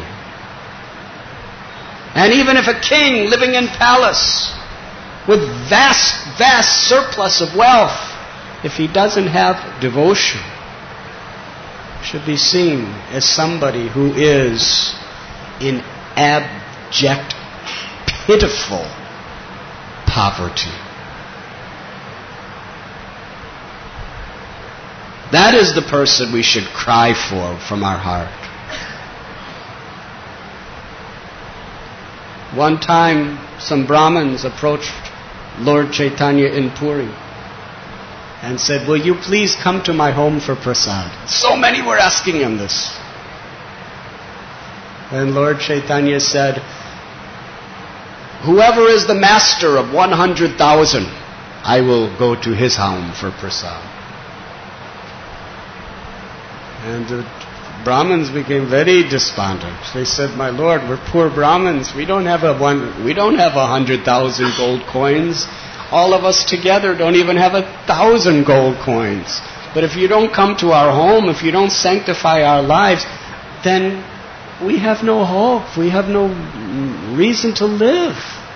A: And even if a king living in palace with vast, vast surplus of wealth, if he doesn't have devotion, should be seen as somebody who is in abject, pitiful poverty. That is the person we should cry for from our heart. One time, some Brahmins approached Lord Chaitanya in Puri and said, will you please come to my home for prasad? So many were asking him this. And Lord Chaitanya said, whoever is the master of one hundred thousand, I will go to his home for prasad. And the Brahmins became very despondent. They said, my Lord, we're poor Brahmins. We don't have a one. We don't have a hundred thousand gold coins. All of us together don't even have a thousand gold coins. But if you don't come to our home, if you don't sanctify our lives, then we have no hope. We have no reason to live.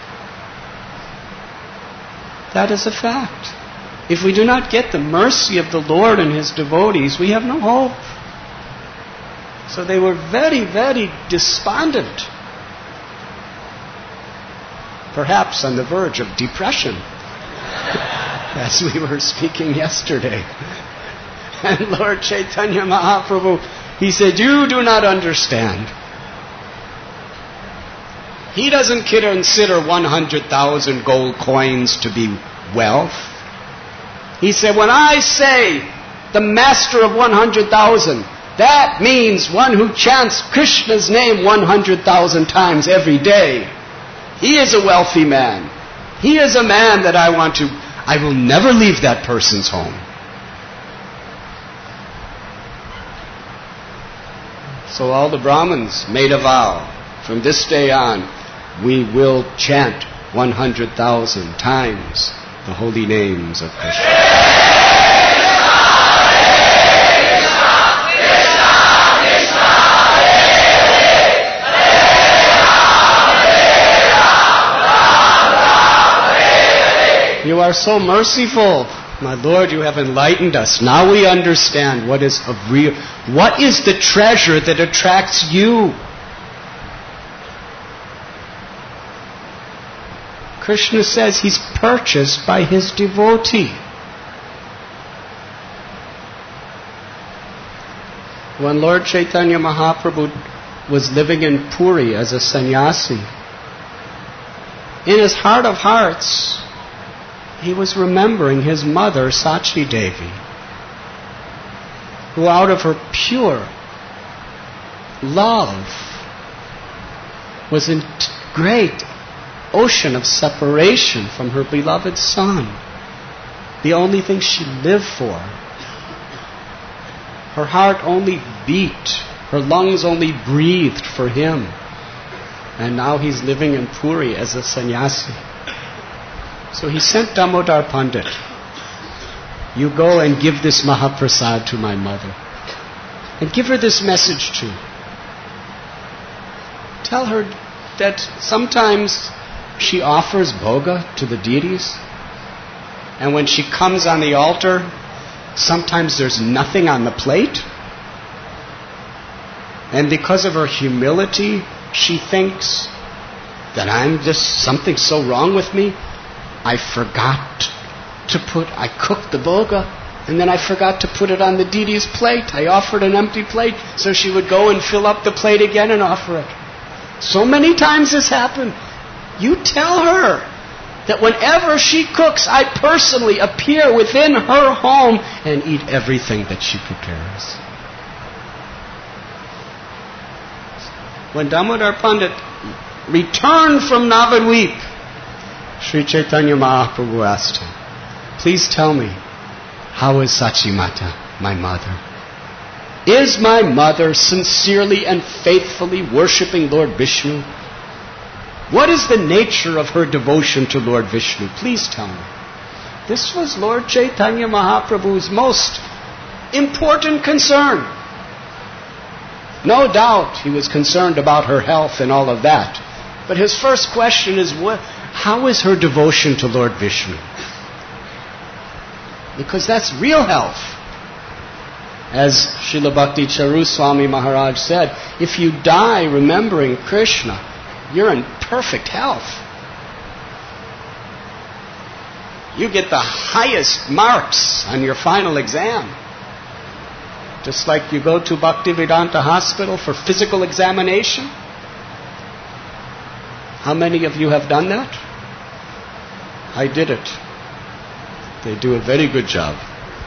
A: That is a fact. If we do not get the mercy of the Lord and His devotees, we have no hope. So they were very, very despondent. Perhaps on the verge of depression, as we were speaking yesterday. And Lord Chaitanya Mahaprabhu, he said, you do not understand. He doesn't consider one hundred thousand gold coins to be wealth. He said, when I say the master of one hundred thousand, that means one who chants Krishna's name one hundred thousand times every day. He is a wealthy man. He is a man that I want to, I will never leave that person's home. So all the Brahmins made a vow. From this day on, we will chant one hundred thousand times the holy names of Krishna. You are so merciful. My Lord, you have enlightened us. Now we understand what is of real. What is the treasure that attracts you? Krishna says he's purchased by his devotee. When Lord Chaitanya Mahaprabhu was living in Puri as a sannyasi, in his heart of hearts, he was remembering his mother, Sachi Devi, who out of her pure love was in great ocean of separation from her beloved son. The only thing she lived for. Her heart only beat, her lungs only breathed for him. And now he's living in Puri as a sannyasi. So he sent Damodar Pandit, you go and give this Mahaprasad to my mother. And give her this message too. Tell her that sometimes she offers bhoga to the deities. And when she comes on the altar, sometimes there's nothing on the plate. And because of her humility, she thinks that I'm just something so wrong with me. I forgot to put, I cooked the bhoga, and then I forgot to put it on the deity's plate. I offered an empty plate, so she would go and fill up the plate again and offer it. So many times this happened. You tell her that whenever she cooks, I personally appear within her home and eat everything that she prepares. When Damodar Pandit returned from Navadvip, Sri Chaitanya Mahaprabhu asked him, please tell me, how is Sachi Mata, my mother? Is my mother sincerely and faithfully worshipping Lord Vishnu? What is the nature of her devotion to Lord Vishnu? Please tell me. This was Lord Chaitanya Mahaprabhu's most important concern. No doubt he was concerned about her health and all of that. But his first question is, what, how is her devotion to Lord Vishnu? Because that's real health. As Srila Bhakti Charu Swami Maharaj said, if you die remembering Krishna, you're in perfect health. You get the highest marks on your final exam. Just like you go to Bhaktivedanta Hospital for physical examination. How many of you have done that? I did it. They do a very good job.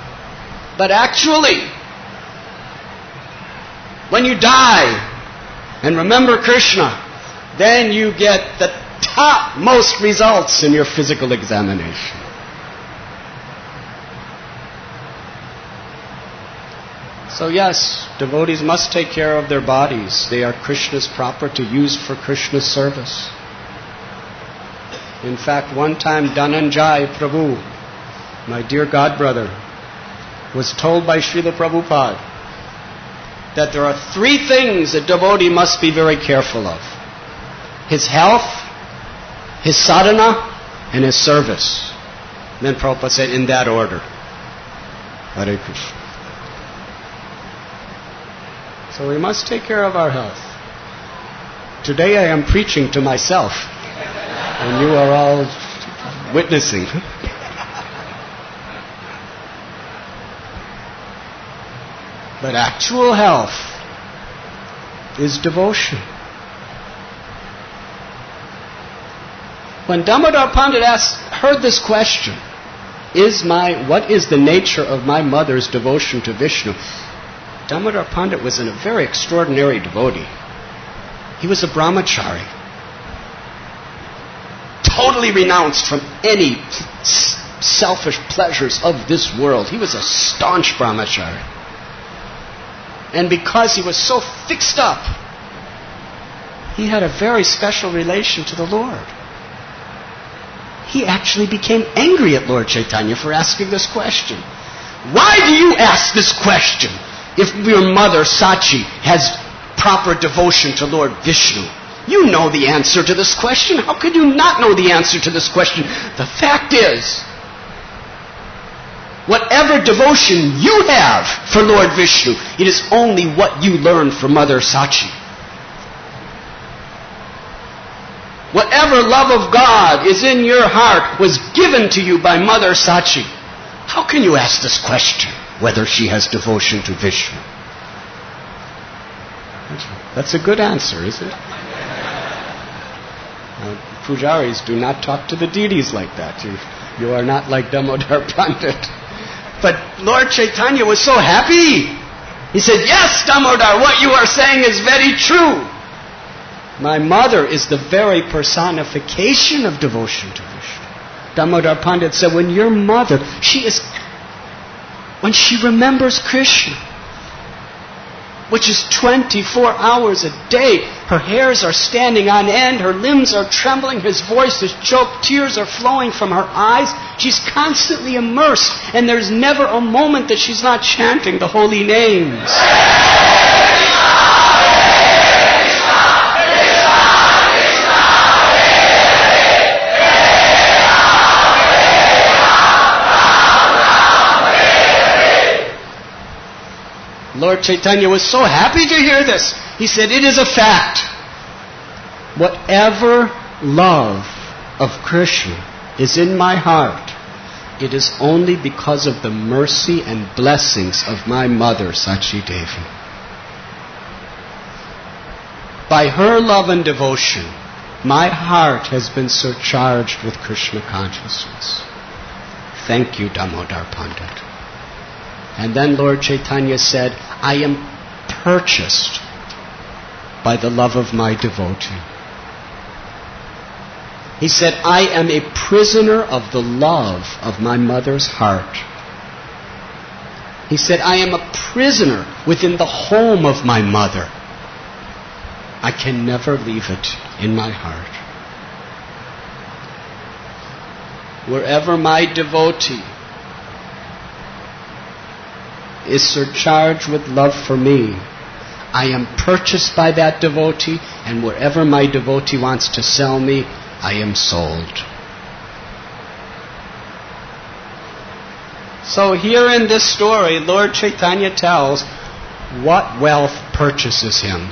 A: But actually, when you die, and remember Krishna, then you get the topmost results in your physical examination. So yes, devotees must take care of their bodies. They are Krishna's property, used for Krishna's service. In fact, one time Dhananjay Prabhu, my dear godbrother, was told by Srila Prabhupada that there are three things a devotee must be very careful of: his health, his sadhana, and his service. And then Prabhupada said, in that order. Hare Krishna. So we must take care of our health. Today I am preaching to myself, and you are all witnessing. But actual health is devotion. When Damodar Pandit asked, heard this question, is my, what is the nature of my mother's devotion to Vishnu? Damodar Pandit was a very extraordinary devotee. He was a brahmachari, totally renounced from any selfish pleasures of this world. He was a staunch brahmachari. And because he was so fixed up, he had a very special relation to the Lord. He actually became angry at Lord Chaitanya for asking this question. Why do you ask this question if your mother, Sachi, has proper devotion to Lord Vishnu? You know the answer to this question. How could you not know the answer to this question? The fact is, whatever devotion you have for Lord Vishnu, it is only what you learned from Mother Sachi. Whatever love of God is in your heart was given to you by Mother Sachi. How can you ask this question, whether she has devotion to Vishnu? That's a good answer, isn't it? Now, pujaris do not talk to the deities like that. You, you are not like Damodar Pandit. But Lord Chaitanya was so happy. He said, yes, Damodar, what you are saying is very true. My mother is the very personification of devotion to Vishnu. Damodar Pandit said, when your mother, she is, when she remembers Krishna, which is twenty-four hours a day, her hairs are standing on end, her limbs are trembling, his voice is choked, tears are flowing from her eyes. She's constantly immersed, and there's never a moment that she's not chanting the holy names. Lord Chaitanya was so happy to hear this. He said, it is a fact. Whatever love of Krishna is in my heart, it is only because of the mercy and blessings of my mother, Sachi Devi. By her love and devotion, my heart has been surcharged with Krishna consciousness. Thank you, Damodar Pandit. And then Lord Chaitanya said, I am purchased by the love of my devotee. He said, I am a prisoner of the love of my mother's heart. He said, I am a prisoner within the home of my mother. I can never leave it in my heart. Wherever my devotee is surcharged with love for me, I am purchased by that devotee, and wherever my devotee wants to sell me, I am sold. So here in this story, Lord Chaitanya tells what wealth purchases him.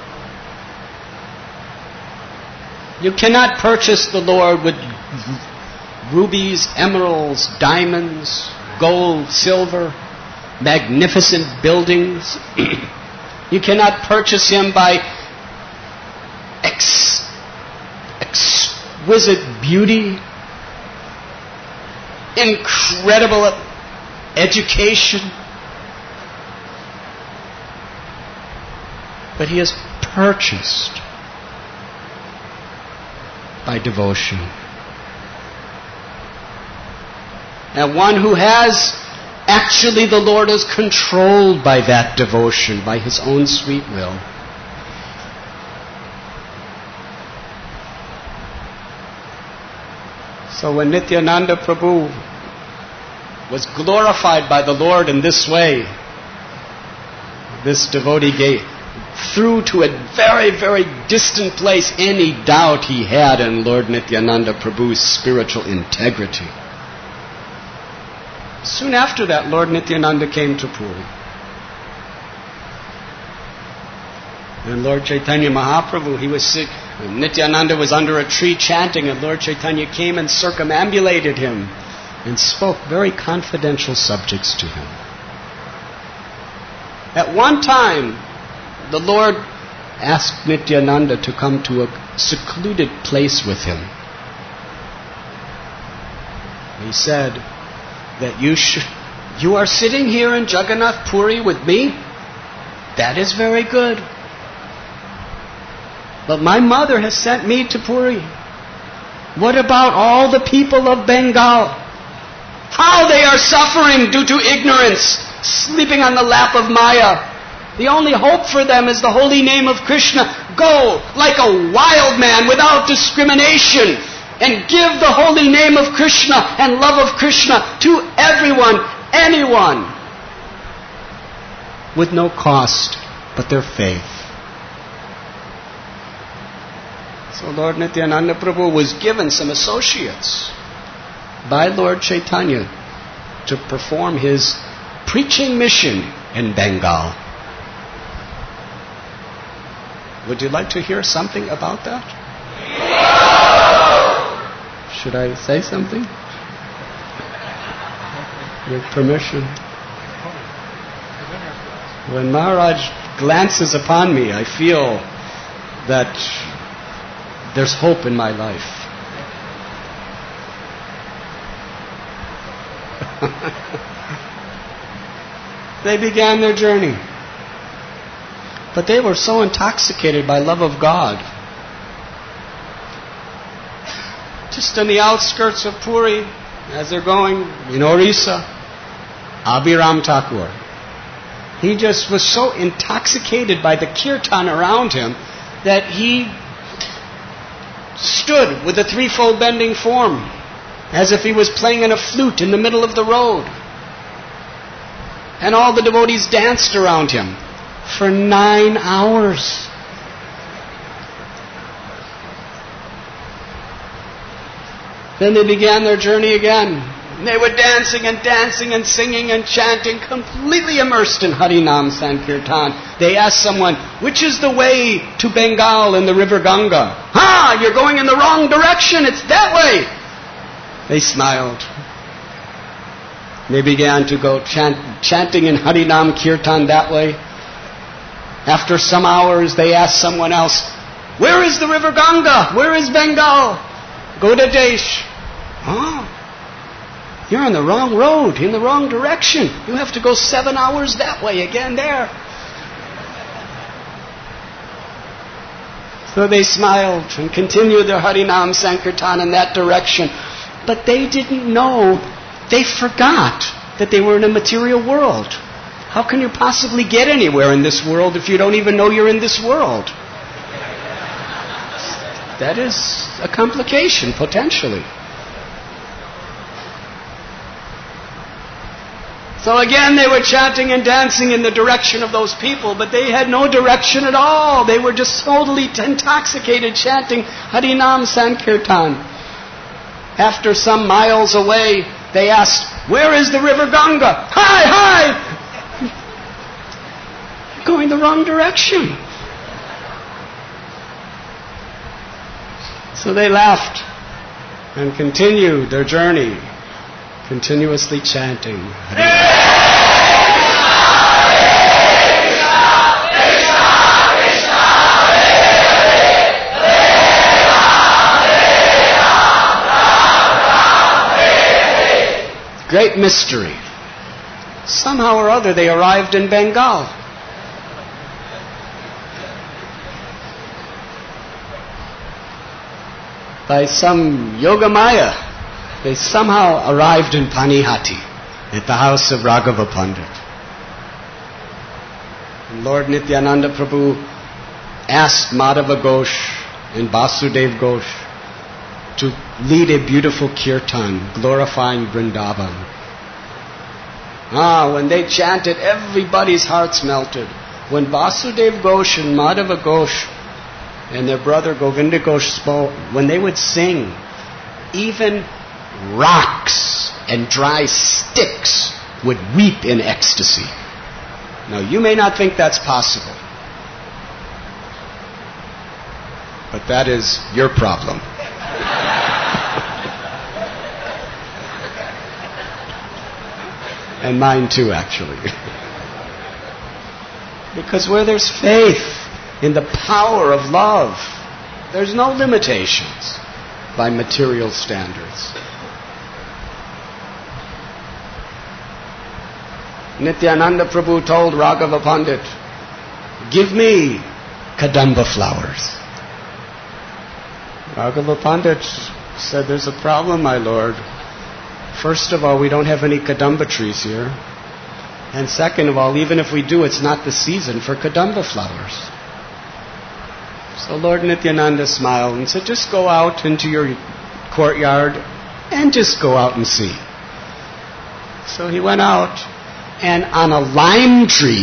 A: You cannot purchase the Lord with rubies, emeralds, diamonds, gold, silver, magnificent buildings. You cannot purchase him by ex- exquisite beauty, incredible education. but he is purchased by devotion. And one who has, actually the Lord is controlled by that devotion, by his own sweet will. So when Nityananda Prabhu was glorified by the Lord in this way, this devotee gave, threw to a very, very distant place any doubt he had in Lord Nityananda Prabhu's spiritual integrity. Soon after that, Lord Nityananda came to Puri. And Lord Chaitanya Mahaprabhu, he was sick. Nityananda was under a tree chanting, and Lord Chaitanya came and circumambulated him and spoke very confidential subjects to him. At one time, the Lord asked Nityananda to come to a secluded place with him. He said that you should, you are sitting here in Jagannath Puri with me. That is very good. But my mother has sent me to Puri. What about all the people of Bengal? How they are suffering due to ignorance, sleeping on the lap of Maya. The only hope for them is the holy name of Krishna. Go like a wild man without discrimination and give the holy name of Krishna and love of Krishna to everyone, anyone, with no cost but their faith. So Lord Nityananda Prabhu was given some associates by Lord Chaitanya to perform his preaching mission in Bengal. Would you like to hear something about that? Should I say something? With permission. When Maharaj glances upon me, I feel that there's hope in my life. They began their journey. But they were so intoxicated by love of God. Just on the outskirts of Puri, as they're going in Orissa, Abhiram Thakur, he just was so intoxicated by the kirtan around him that he stood with a threefold bending form, as if he was playing on a flute in the middle of the road. And all the devotees danced around him for nine hours. Then they began their journey again. They were dancing and dancing and singing and chanting, completely immersed in Harinam Sankirtan. They asked someone, which is the way to Bengal and the river Ganga? Ha! You're going in the wrong direction. It's that way. They smiled. They began to go chant, chanting in Harinam Kirtan that way. After some hours, they asked someone else, where is the river Ganga? Where is Bengal? Go to Desh. Oh, you're on the wrong road, in the wrong direction. You have to go seven hours that way, again there. So they smiled and continued their Harinam Sankirtan in that direction. But they didn't know, they forgot that they were in a material world. How can you possibly get anywhere in this world if you don't even know you're in this world? That is a complication, potentially. So again, they were chanting and dancing in the direction of those people, but they had no direction at all. They were just totally intoxicated, chanting Harinam Sankirtan. After some miles away, they asked, where is the river Ganga? Hi, hi! You're going the wrong direction. So they laughed and continued their journey, continuously chanting Hare great mystery. Somehow or other they arrived in Bengal. by some Yogamaya, they somehow arrived in Panihati at the house of Raghava Pandit. And Lord Nityananda Prabhu asked Madhava Ghosh and Basudev Ghosh to lead a beautiful kirtan glorifying Vrindavan. Ah, when they chanted, everybody's hearts melted. When Basudev Ghosh and Madhava Ghosh and their brother Govinda Ghosh spoke, when they would sing, even rocks and dry sticks would weep in ecstasy. Now, you may not think that's possible, but that is your problem. And mine too, actually. Because where there's faith in the power of love, there's no limitations by material standards. Nityananda Prabhu told Raghava Pandit, give me Kadamba flowers. Raghava Pandit said, there's a problem, my lord. First of all, we don't have any Kadamba trees here. And second of all, even if we do, it's not the season for Kadamba flowers. So Lord Nityananda smiled and said, just go out into your courtyard and just go out and see. So he went out, and on a lime tree,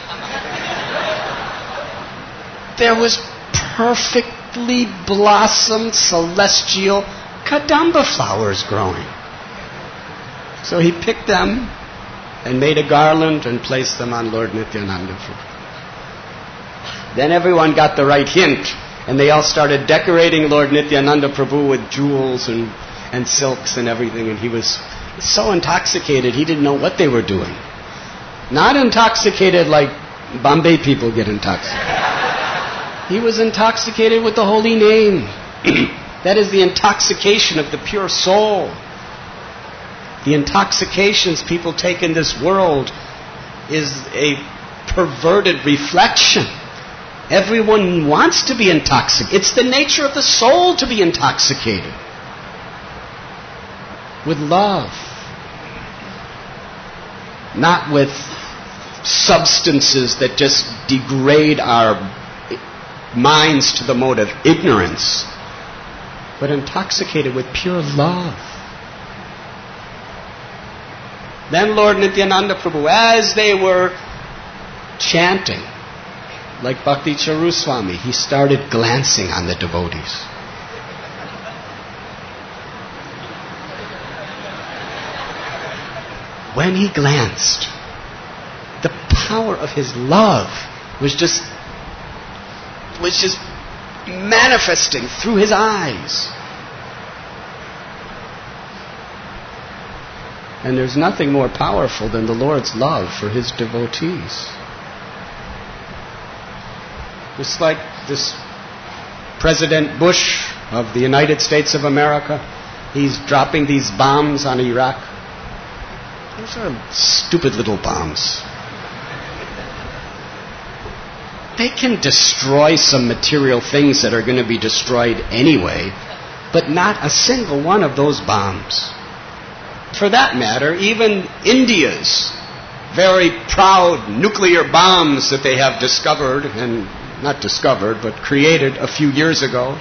A: there was perfectly blossomed celestial Kadamba flowers growing. So he picked them and made a garland and placed them on Lord Nityananda Prabhu. Then everyone got the right hint, and they all started decorating Lord Nityananda Prabhu with jewels and, and silks and everything, and he was so intoxicated he didn't know what they were doing. Not intoxicated like Bombay people get intoxicated. He was intoxicated with the holy name. That is the intoxication of the pure soul. The intoxications people take in this world is a perverted reflection. Everyone wants to be intoxicated. It's the nature of the soul to be intoxicated with love, not with substances that just degrade our minds to the mode of ignorance, but intoxicated with pure love. Then Lord Nityananda Prabhu, as they were chanting, like Bhakti Charu Swami, he started glancing on the devotees. When he glanced, the power of his love was just was just manifesting through his eyes. And there's nothing more powerful than the Lord's love for his devotees. Just like this President Bush of the United States of America, he's dropping these bombs on Iraq. Those are stupid little bombs. They can destroy some material things that are going to be destroyed anyway, but not a single one of those bombs. For that matter, even India's very proud nuclear bombs that they have discovered, and not discovered, but created a few years ago.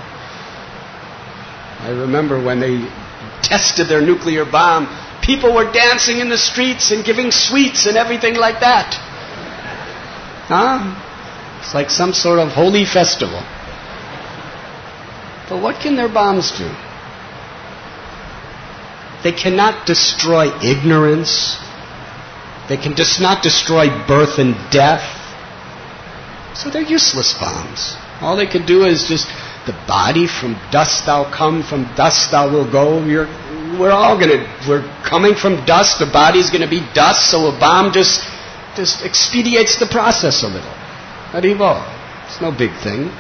A: I remember when they tested their nuclear bomb, people were dancing in the streets and giving sweets and everything like that. Huh? It's like some sort of holy festival. But what can their bombs do? They cannot destroy ignorance. They can just not destroy birth and death. So they're useless bombs. All they can do is just, the body, from dust thou come, from dust thou will go. You're, we're all going to, we're coming from dust. The body's going to be dust, so a bomb just, just expedites the process a little. Haribo. It's no big thing.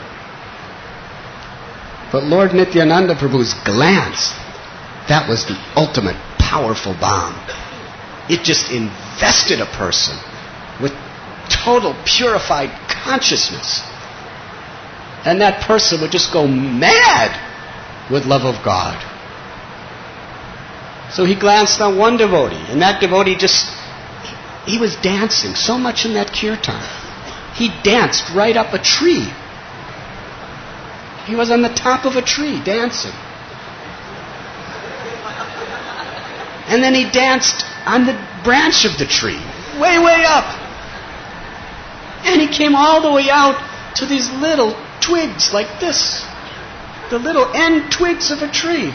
A: But Lord Nityananda Prabhu's glance, that was the ultimate powerful bomb. It just invested a person with total purified consciousness. And that person would just go mad with love of God. So he glanced on one devotee, and that devotee just, he was dancing so much in that kirtan. He danced right up a tree. He was on the top of a tree dancing. And then he danced on the branch of the tree, way, way up. And he came all the way out to these little twigs like this. The little end twigs of a tree.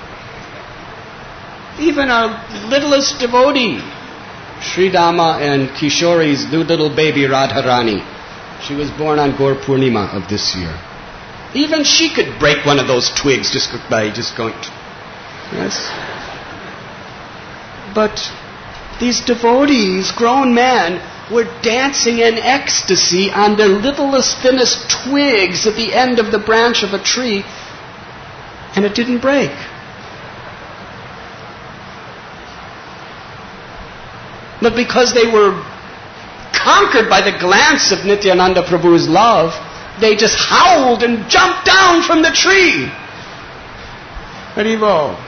A: Even our littlest devotee, Sridama and Kishori's little baby Radharani, she was born on Gaur Purnima of this year. Even she could break one of those twigs just by just going. Yes. But these devotees, grown men, were dancing in ecstasy on the littlest, thinnest twigs at the end of the branch of a tree, and it didn't break. But because they were conquered by the glance of Nityananda Prabhu's love, they just howled and jumped down from the tree. Haribo.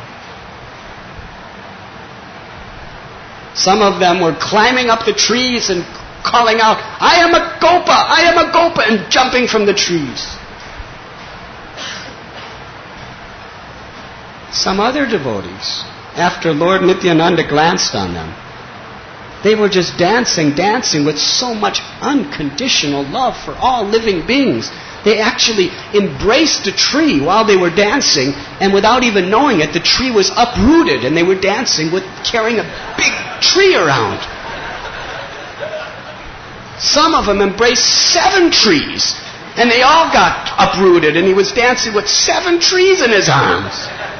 A: Some of them were climbing up the trees and calling out, "I am a Gopa! I am a Gopa!" and jumping from the trees. Some other devotees, after Lord Nityananda glanced on them, they were just dancing, dancing with so much unconditional love for all living beings. They actually embraced a tree while they were dancing, and without even knowing it, the tree was uprooted, and they were dancing with carrying a big tree around. Some of them embraced seven trees, and they all got uprooted, and he was dancing with seven trees in his arms.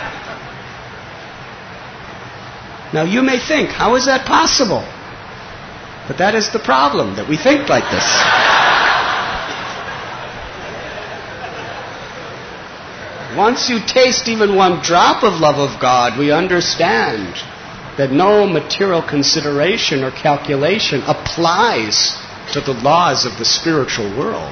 A: Now you may think, how is that possible? But that is the problem, that we think like this. Once you taste even one drop of love of God, we understand that no material consideration or calculation applies to the laws of the spiritual world.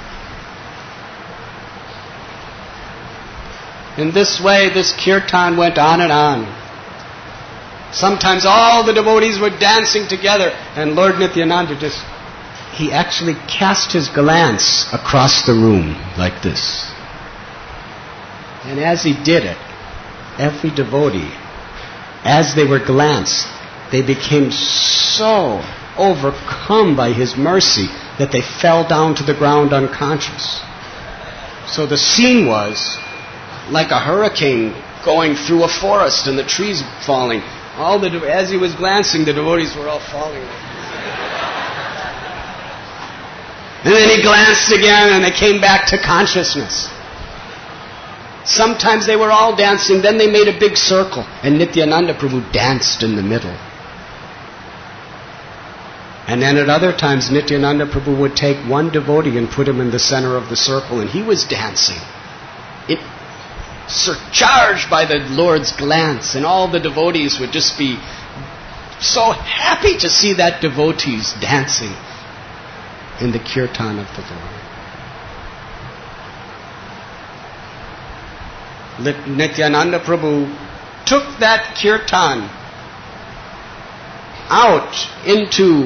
A: In this way, this kirtan went on and on. Sometimes all the devotees were dancing together, and Lord Nityananda just, he actually cast his glance across the room like this. And as he did it, every devotee, as they were glanced, they became so overcome by his mercy that they fell down to the ground unconscious. So the scene was like a hurricane going through a forest and the trees falling. All the as he was glancing, the devotees were all falling. And then he glanced again and they came back to consciousness. Sometimes they were all dancing, then they made a big circle, and Nityananda Prabhu danced in the middle. And then at other times, Nityananda Prabhu would take one devotee and put him in the center of the circle, and he was dancing. It surcharged by the Lord's glance, and all the devotees would just be so happy to see that devotees dancing in the kirtan of the Lord. Nityananda Prabhu took that kirtan out into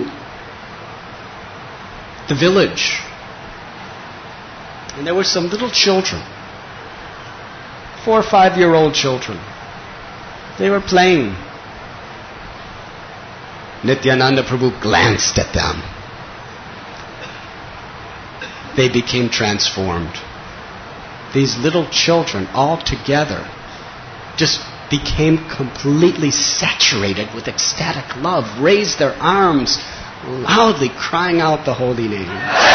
A: the village, and there were some little children, four or five year old children. They were playing. Nityananda Prabhu glanced at them. They became transformed. These little children all together just became completely saturated with ecstatic love, raised their arms, loudly crying out the holy name.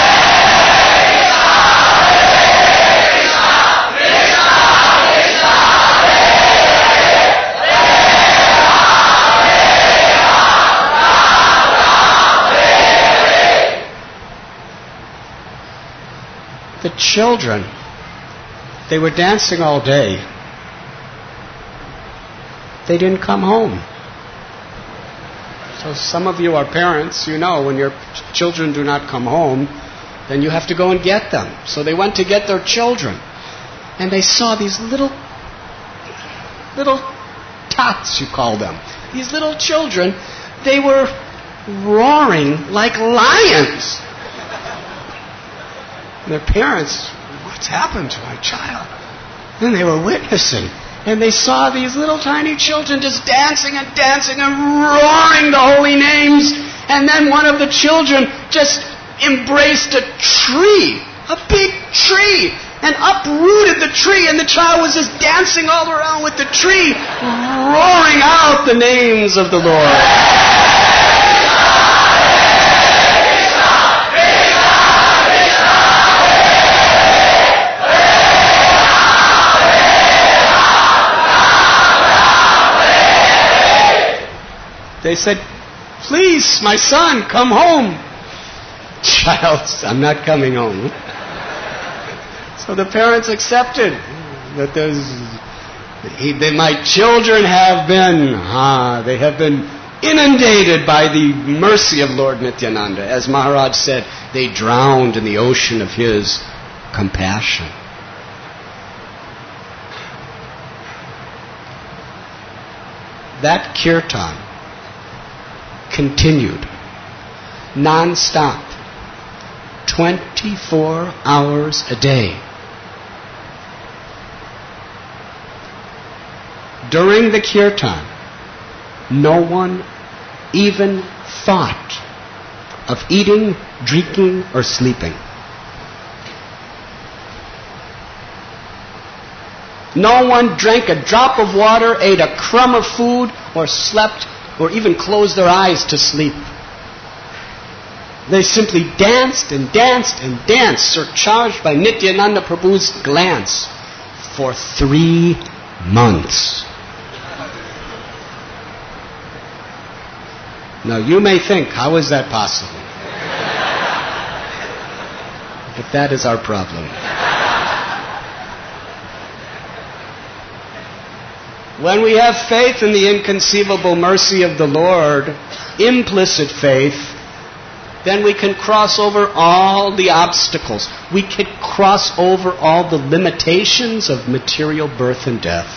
A: The children, they were dancing all day. They didn't come home. So some of you are parents, you know, when your children do not come home, then you have to go and get them. So they went to get their children. And they saw these little little tots, you call them. These little children, they were roaring like lions. Their parents, what's happened to my child? And they were witnessing. And they saw these little tiny children just dancing and dancing and roaring the holy names. And then one of the children just embraced a tree, a big tree, and uprooted the tree. And the child was just dancing all around with the tree, roaring out the names of the Lord. They said, please, my son, come home. Child, I'm not coming home. So the parents accepted that there's, he, that my children have been, ah, they have been inundated by the mercy of Lord Nityananda. As Maharaj said, they drowned in the ocean of his compassion. That kirtan continued non-stop, twenty-four hours a day. During the kirtan, no one even thought of eating, drinking, or sleeping. No one drank a drop of water, ate a crumb of food, or slept, or even closed their eyes to sleep. They simply danced and danced and danced, surcharged by Nityananda Prabhu's glance, for three months. Now you may think, how is that possible? But that is our problem. When we have faith in the inconceivable mercy of the Lord, implicit faith, then we can cross over all the obstacles. We can cross over all the limitations of material birth and death.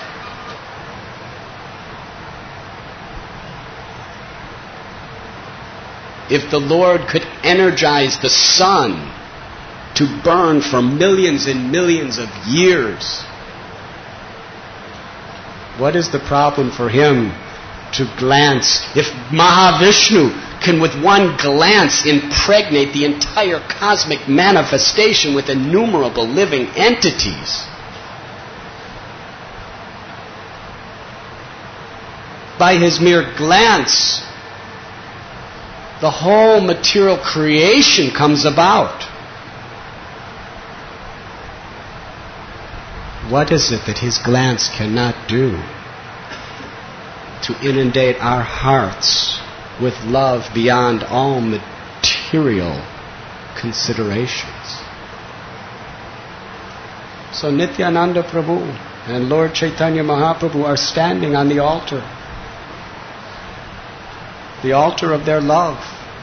A: If the Lord could energize the sun to burn for millions and millions of years, what is the problem for him to glance? If Mahavishnu can with one glance impregnate the entire cosmic manifestation with innumerable living entities, by his mere glance, the whole material creation comes about. What is it that his glance cannot do to inundate our hearts with love beyond all material considerations? So Nityananda Prabhu and Lord Chaitanya Mahaprabhu are standing on the altar, the altar of their love,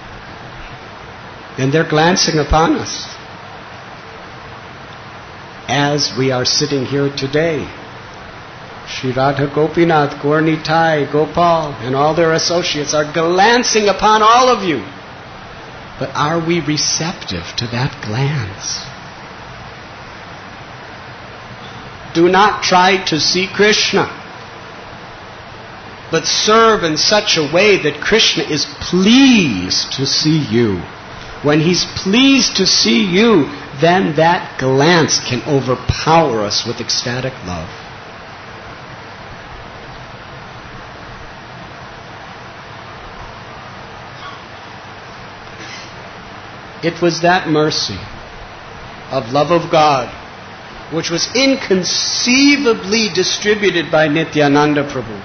A: and they're glancing upon us. As we are sitting here today, Shri Radha Gopinath, Gaur Nitai, Gopal, and all their associates are glancing upon all of you. But are we receptive to that glance? Do not try to see Krishna, but serve in such a way that Krishna is pleased to see you. When he's pleased to see you, then that glance can overpower us with ecstatic love. It was that mercy of love of God which was inconceivably distributed by Nityananda Prabhu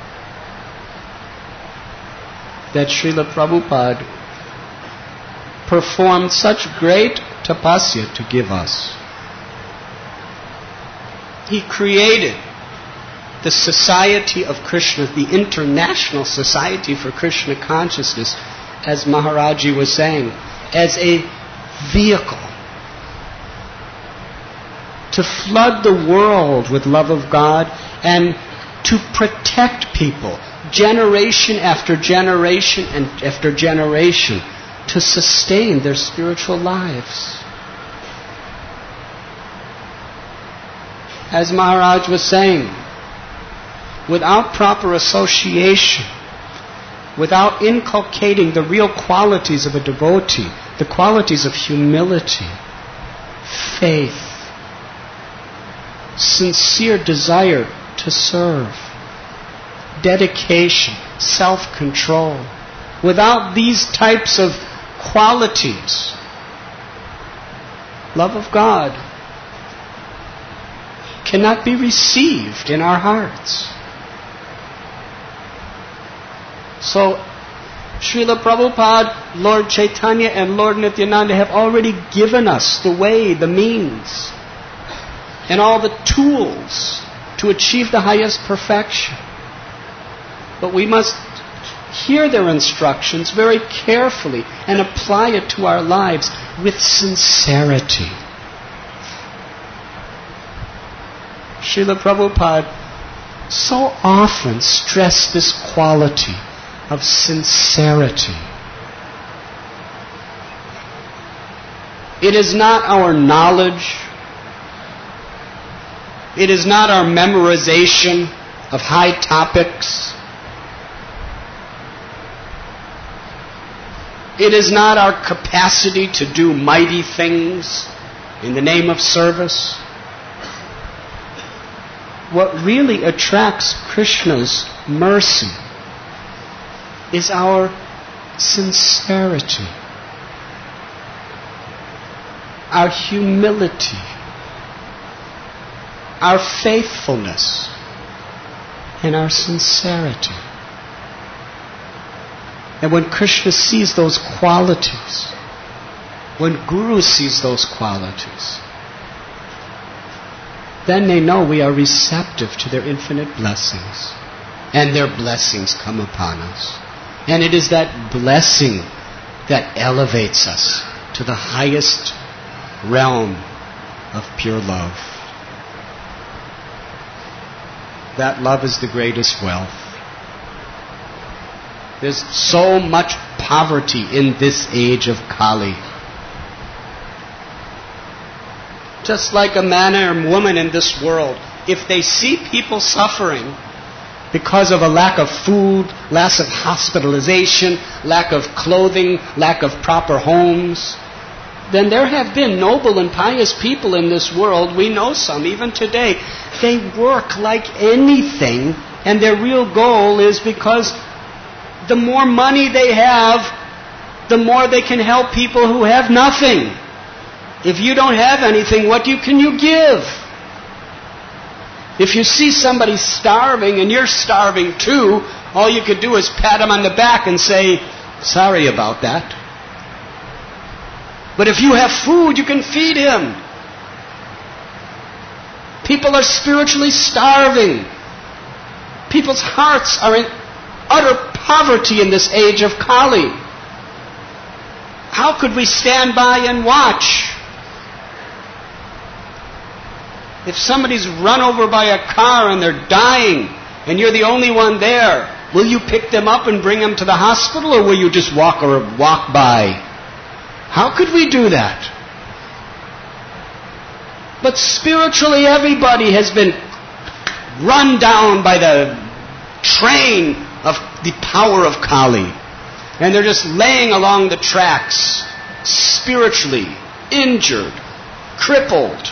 A: that Srila Prabhupada performed such great tapasya to give us. He created the Society of Krishna, the International Society for Krishna Consciousness, as Maharaji was saying, as a vehicle to flood the world with love of God and to protect people, generation after generation and after generation, to sustain their spiritual lives. As Maharaj was saying, without proper association, without inculcating the real qualities of a devotee, the qualities of humility, faith, sincere desire to serve, dedication, self-control, without these types of qualities, love of God cannot be received in our hearts. So, Srila Prabhupada, Lord Chaitanya, and Lord Nityananda have already given us the way, the means, and all the tools to achieve the highest perfection. But we must hear their instructions very carefully and apply it to our lives with sincerity. Srila Prabhupada so often stressed this quality of sincerity. It is not our knowledge, it is not our memorization of high topics, it is not our capacity to do mighty things in the name of service. What really attracts Krishna's mercy is our sincerity, our humility, our faithfulness, and our sincerity. And when Krishna sees those qualities, when Guru sees those qualities, then they know we are receptive to their infinite blessings. And their blessings come upon us. And it is that blessing that elevates us to the highest realm of pure love. That love is the greatest wealth. There's so much poverty in this age of Kali. Just like a man or woman in this world, if they see people suffering because of a lack of food, lack of hospitalization, lack of clothing, lack of proper homes, then there have been noble and pious people in this world. We know some, even today. They work like anything, and their real goal is because the more money they have, the more they can help people who have nothing. If you don't have anything, what do you, can you give? If you see somebody starving and you're starving too, all you could do is pat him on the back and say, sorry about that. But if you have food, you can feed him. People are spiritually starving. People's hearts are in utter poverty in this age of Kali. How could we stand by and watch? If somebody's run over by a car and they're dying and you're the only one there, will you pick them up and bring them to the hospital, or will you just walk or walk by? How could we do that? But spiritually, everybody has been run down by the train of the power of Kali. And they're just laying along the tracks, spiritually injured, crippled.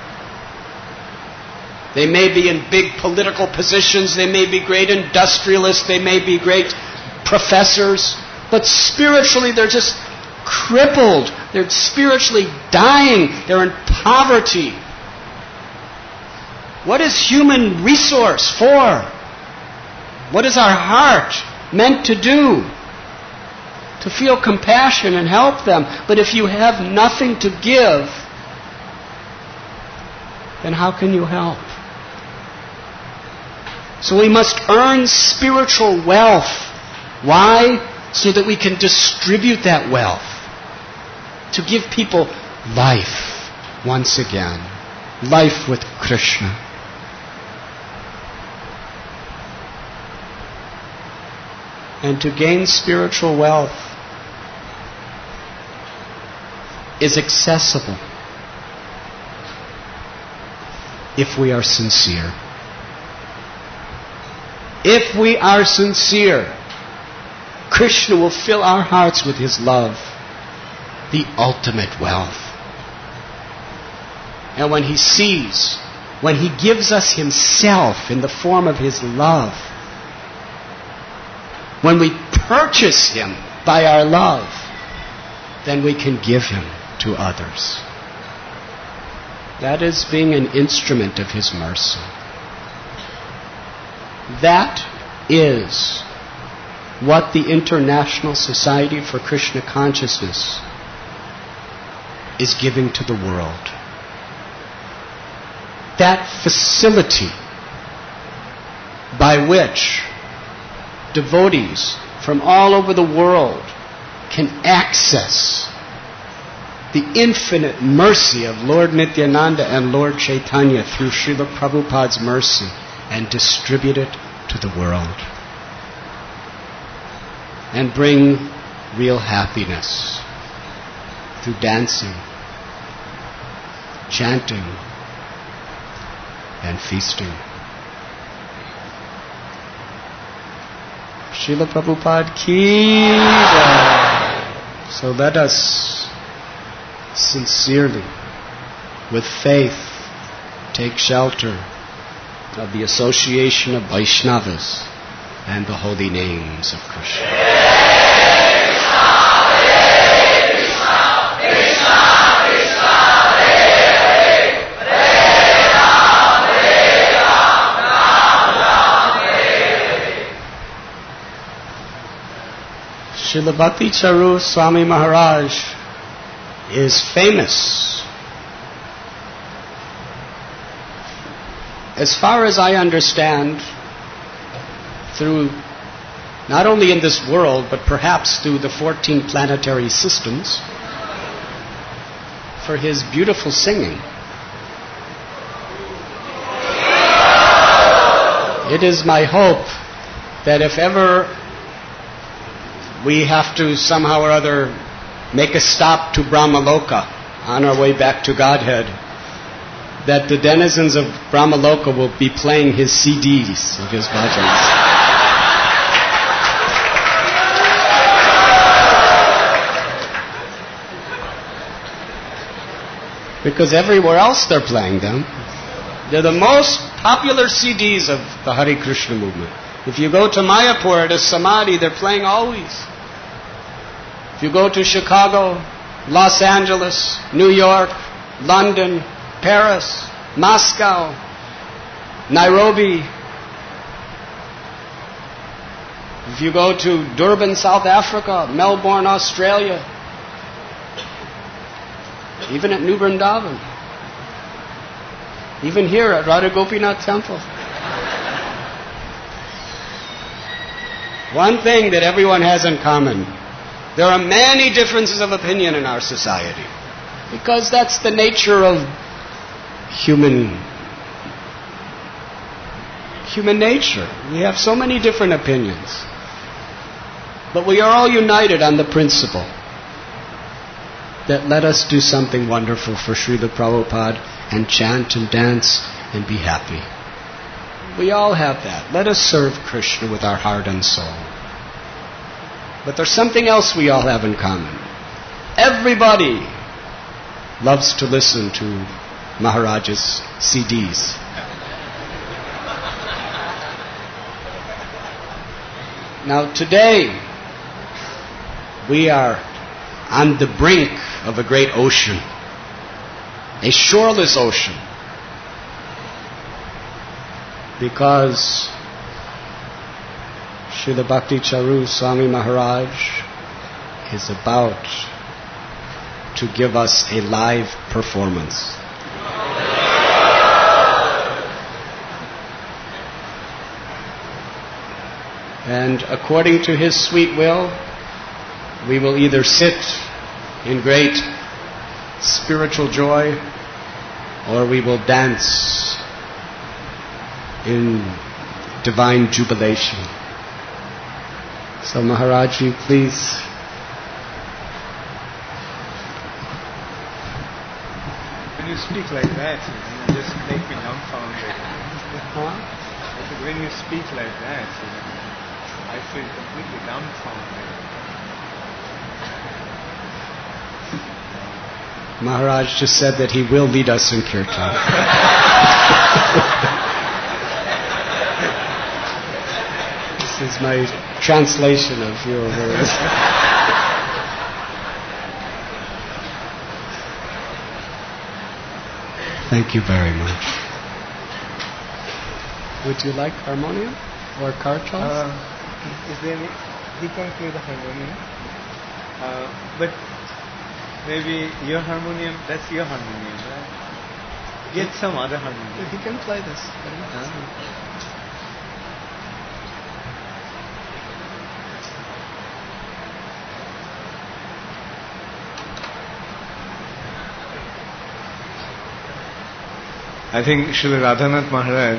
A: They may be in big political positions, they may be great industrialists, they may be great professors, but spiritually they're just crippled. They're spiritually dying. They're in poverty. What is human resource for? What is our heart meant to do? To feel compassion and help them. But if you have nothing to give, then how can you help? So we must earn spiritual wealth. Why? So that we can distribute that wealth. To give people life once again. Life with Krishna. and to gain spiritual wealth is accessible if we are sincere. If we are sincere, Krishna will fill our hearts with His love, the ultimate wealth. And when He sees, when He gives us Himself in the form of His love, when we purchase Him by our love, then we can give Him to others. That is being an instrument of His mercy. That is what the International Society for Krishna Consciousness is giving to the world. That facility by which devotees from all over the world can access the infinite mercy of Lord Nityananda and Lord Chaitanya through Srila Prabhupada's mercy and distribute it to the world. And bring real happiness through dancing, chanting, and feasting. Srila Prabhupada ki jai. So let us sincerely, with faith, take shelter of the association of Vaishnavas and the holy names of Krishna. Srila Bhakti Charu Swami Maharaj is famous, as far as I understand, through not only in this world, but perhaps through the fourteen planetary systems, for his beautiful singing. It is my hope that if ever we have to somehow or other make a stop to Brahmaloka on our way back to Godhead, that the denizens of Brahmaloka will be playing his C Ds of his bhajans. Because everywhere else they're playing them. They're the most popular C Ds of the Hare Krishna movement. If you go to Mayapur at a Samadhi, they're playing always. If you go to Chicago, Los Angeles, New York, London, Paris, Moscow, Nairobi. If you go to Durban, South Africa, Melbourne, Australia, even at New Vrindavan, even here at Radha Gopinath Temple. One thing that everyone has in common: there are many differences of opinion in our society, because that's the nature of human human nature. We have so many different opinions. But we are all united on the principle that let us do something wonderful for Srila Prabhupada and chant and dance and be happy. We all have that. Let us serve Krishna with our heart and soul. But there's something else we all have in common. Everybody loves to listen to Maharaj's C Ds. Now today, we are on the brink of a great ocean, a shoreless ocean, because Srila Bhakti Charu Swami Maharaj is about to give us a live performance. And according to his sweet will, we will either sit in great spiritual joy, or we will dance in divine jubilation. So Maharaji, please.
B: When you speak like that, you just make me dumbfounded.
A: Huh?
B: When you speak like that, you know, I feel completely dumbfounded.
A: Maharaj just said that he will lead us in kirtan. This is my translation of your words. Thank you very much. Would you like harmonium or kartals?
B: Uh, is there any, he can play the harmonium, uh, but maybe your harmonium, that's your harmonium, right? Get some other harmonium.
A: He can play this. Huh?
B: I think Srila Radhanath Maharaj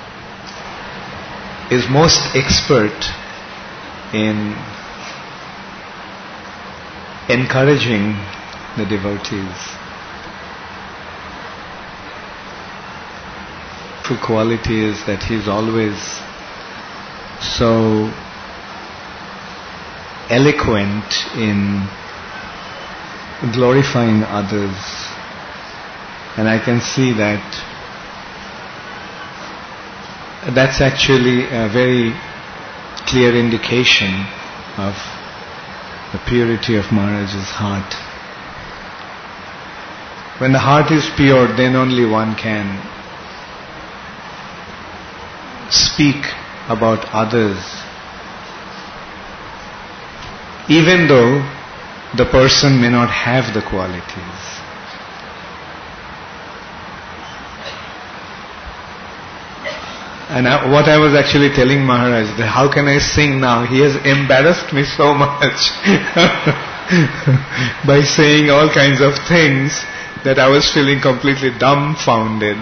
B: is most expert in encouraging the devotees true quality is that he is always so eloquent in glorifying others, and I can see that that's actually a very clear indication of the purity of Maharaj's heart. When the heart is pure, then only one can speak about others, even though the person may not have the qualities. And I, what I was actually telling Maharaj, that how can I sing now? He has embarrassed me so much by saying all kinds of things that I was feeling completely dumbfounded.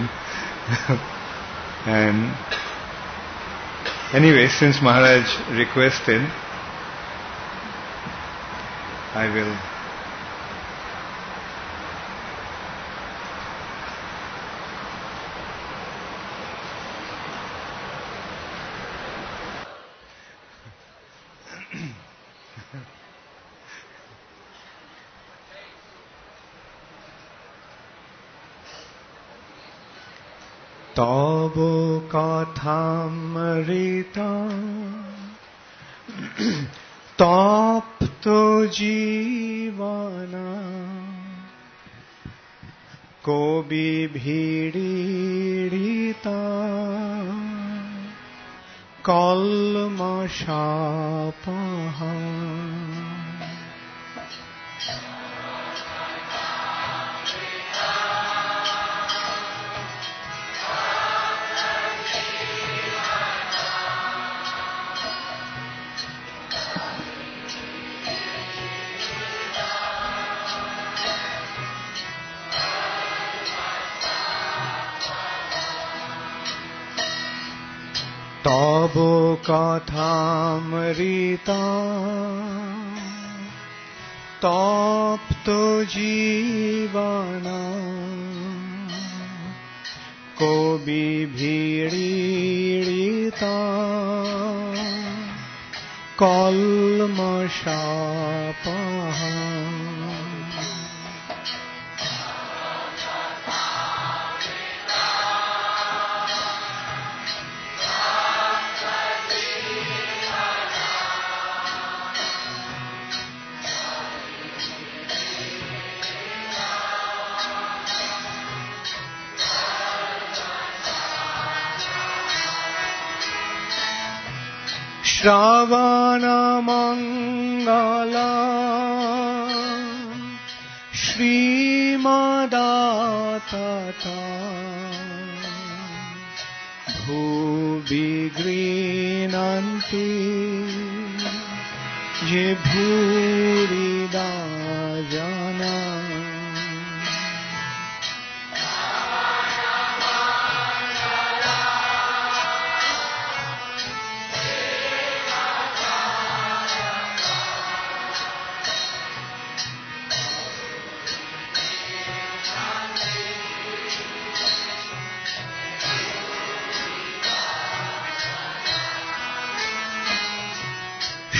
B: And anyway, since Maharaj requested, I will. Tabo kathamrita tapto jivana ko bibhidirita kalmashapaha. Tabo kathamrita tapto jivana ko bibhidirita kalmashapaha. Shravana Mangala Shrimadatata Bhuvigrinanti Ye Bhurida Jana.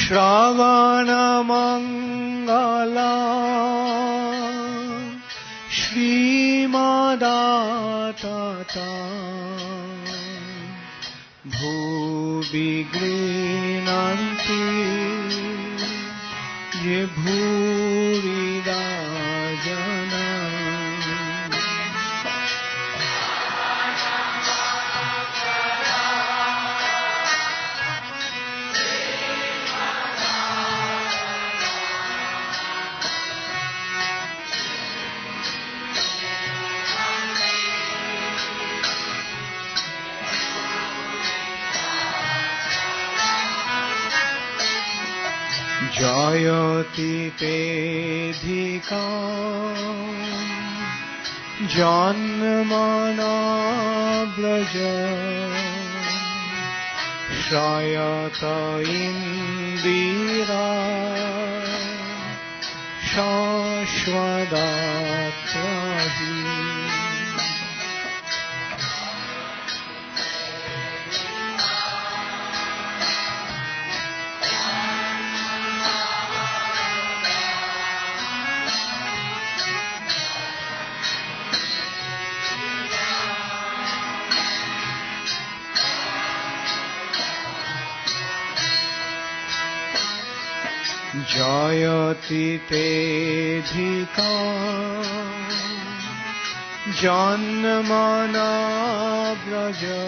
B: Shravanamangala Shrimadata Bhuvi Grinanti Ye Bhurida Jana Jayati Pedhika Janmana Braja Shrayata Indira Shashvadatrahi Jayati Tedhika Janmana Braja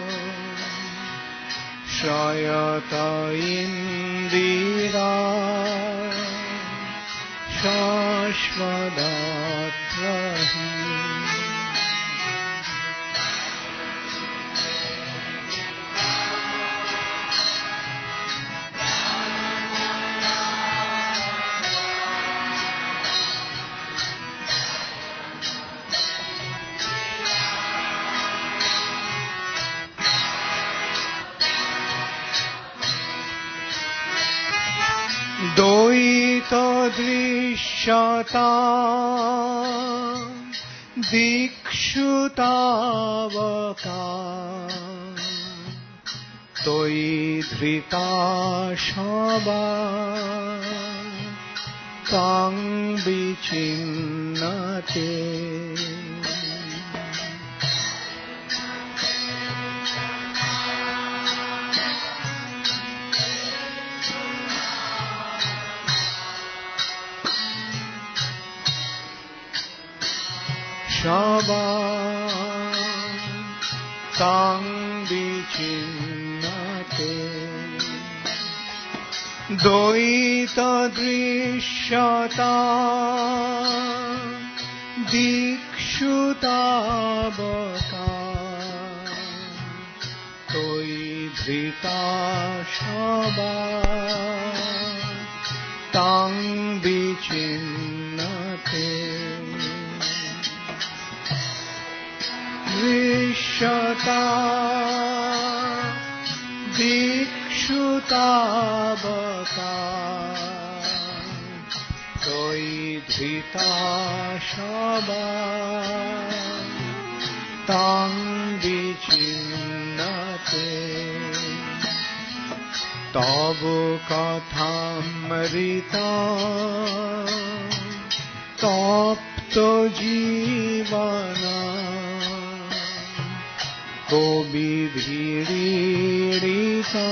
B: Shrayata Indira Shashvadatrahi Doita Drishyata Dikshutavaka Toi Dhrita Shaba Tang Vichinnate Shaba Tang Vichinnate Doita Drishyata Dikshutavaka Toi Dhrita Shaba Tang Vichinnate Drishyata Dikshutavaka Toi Dhrita Shaba Tang Vichinnate Tavu Kathamrita Tapto Jivana Kobidhirita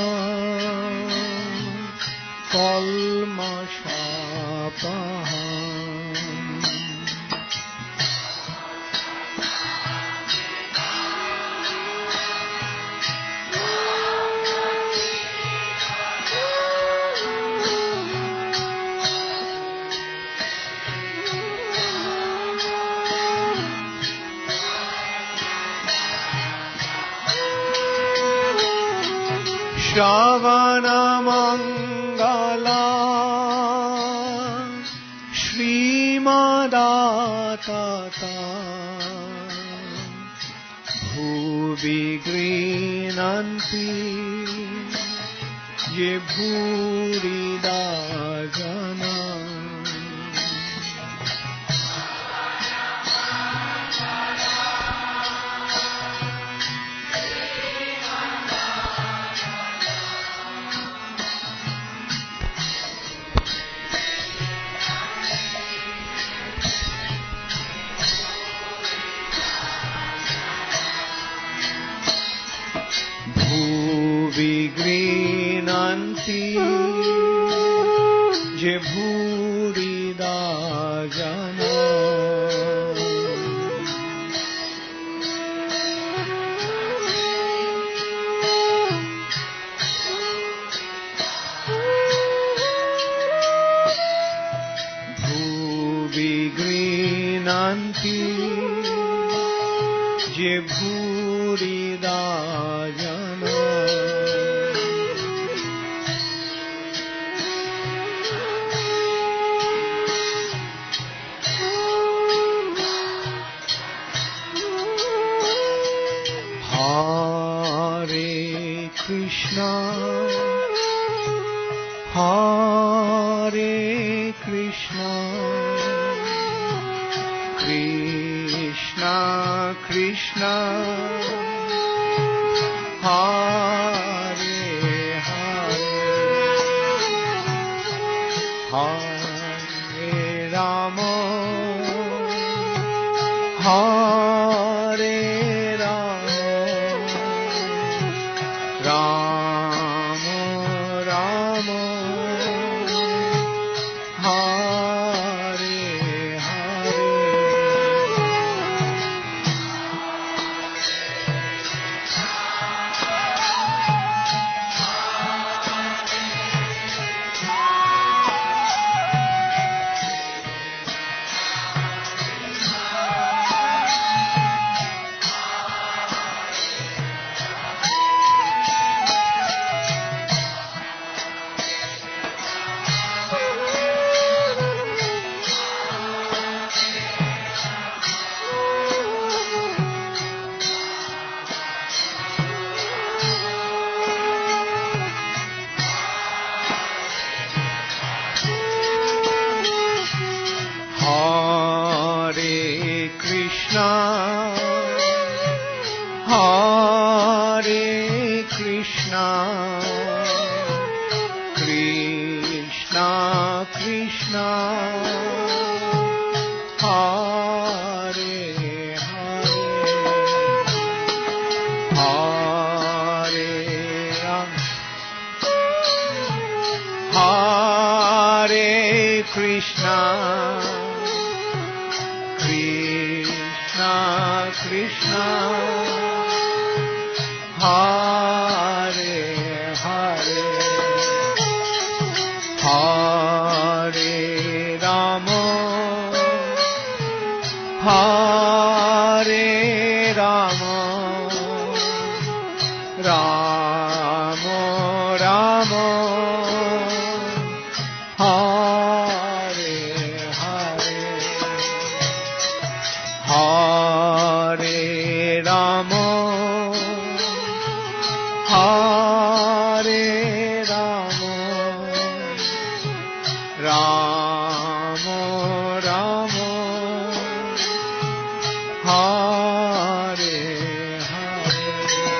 B: Kalmashapaha Shravanamangala Shrimadata Bhuvi Grinanti Ye Bhurida Jana je bhurida jana. Nanti je bhurida jana. Hare Krishna, Hare Krishna, Krishna Krishna, Hare Hare, Hare Rama, Hare Rama, Rama Rama, Hare Hare Krishna, Krishna Krishna, Hare Hare, Hare Rama, Hare Krishna, Krishna Krishna, Hare Hare, Hare Rama, Hare Rama, Rama Rama, Hare Hare, Hare Rama, Hare Rama, Rama Rama, Hare Hare,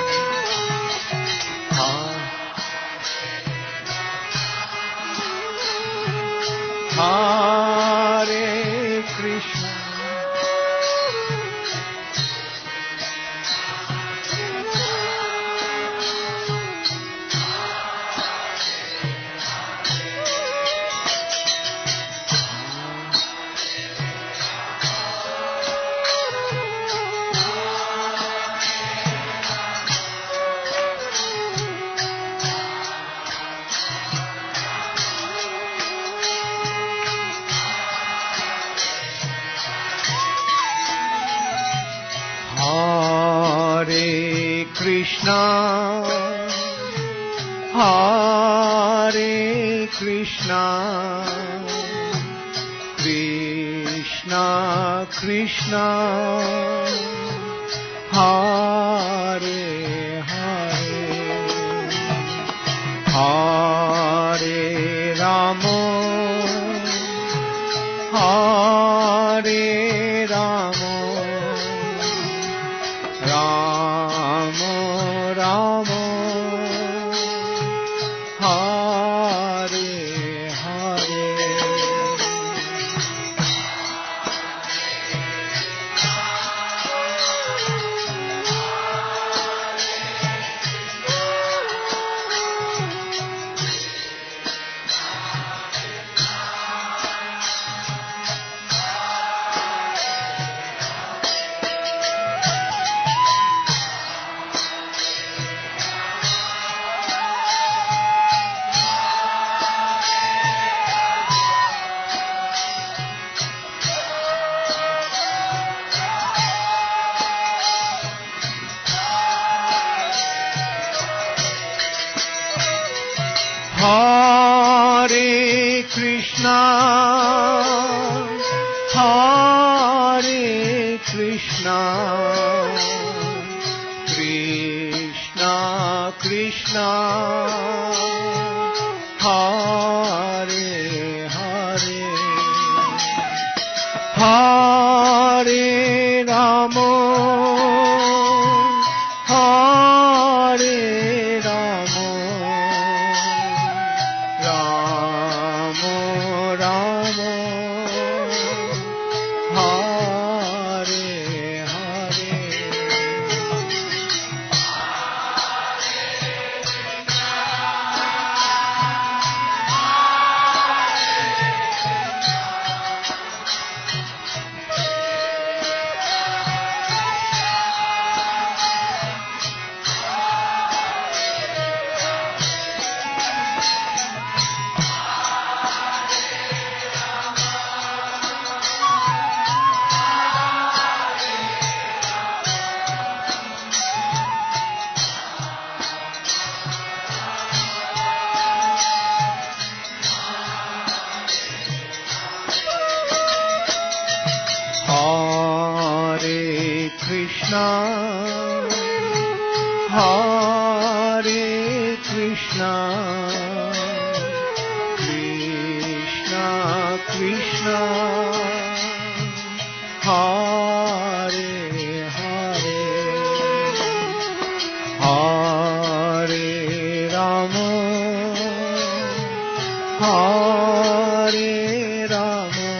B: Hare Krishna, Hare Krishna, Hare Krishna, Krishna Krishna, Hare Hare, Hare Rama, Hare Rama, Rama Rama, Hare Hare, Hare Krishna, Hare Krishna, Krishna Krishna, Hare Hare, Hare Rama, Hare Rama, Rama Rama, Hare Hare. Hare Krishna, Hare Krishna, Krishna Krishna, Hare Hare, Hare Rama, Hare Rama,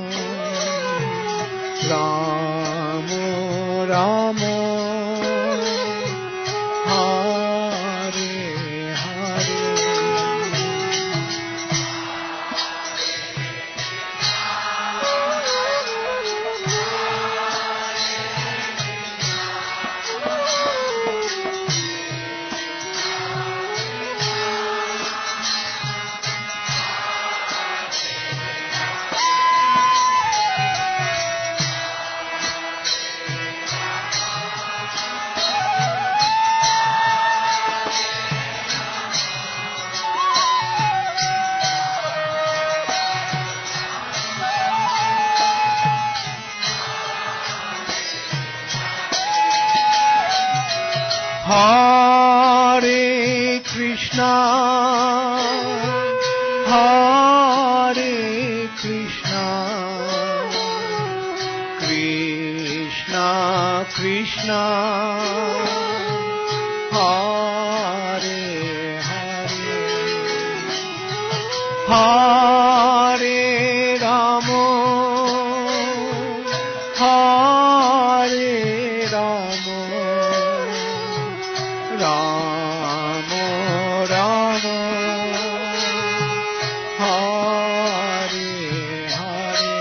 B: Rama Rama, Hare Hare. Hare Krishna, Hare Krishna, Krishna Krishna, Hare Hare, Hare Rama, Hare Rama, Rama Rama, Hare Hare.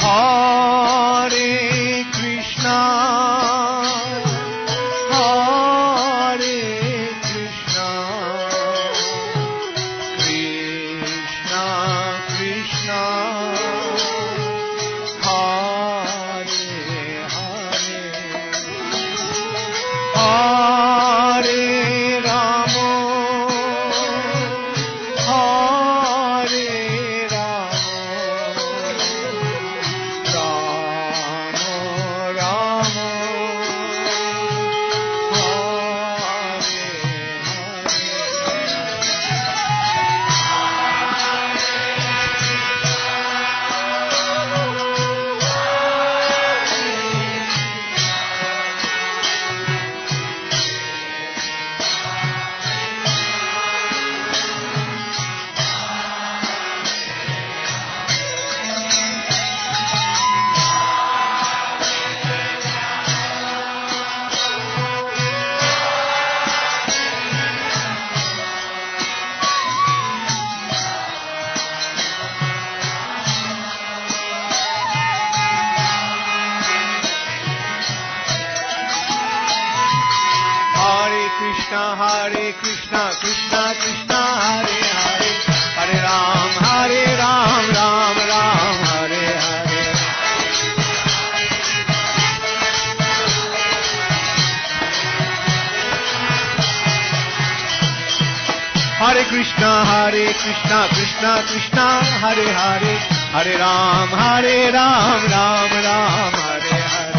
B: Hare Krishna, Hare Krishna, Krishna Krishna, Hare Hare, Hare Rama, Hare Rama, Rama Rama, Hare Hare Krishna, Krishna Krishna, Hare Hare, Hare Ram, Hare Ram, Ram Ram, Hare Hare. Hare Krishna, Hare Krishna, Krishna Krishna, Hare Hare, Hare Ram, Hare Ram, Ram Ram, Hare Hare.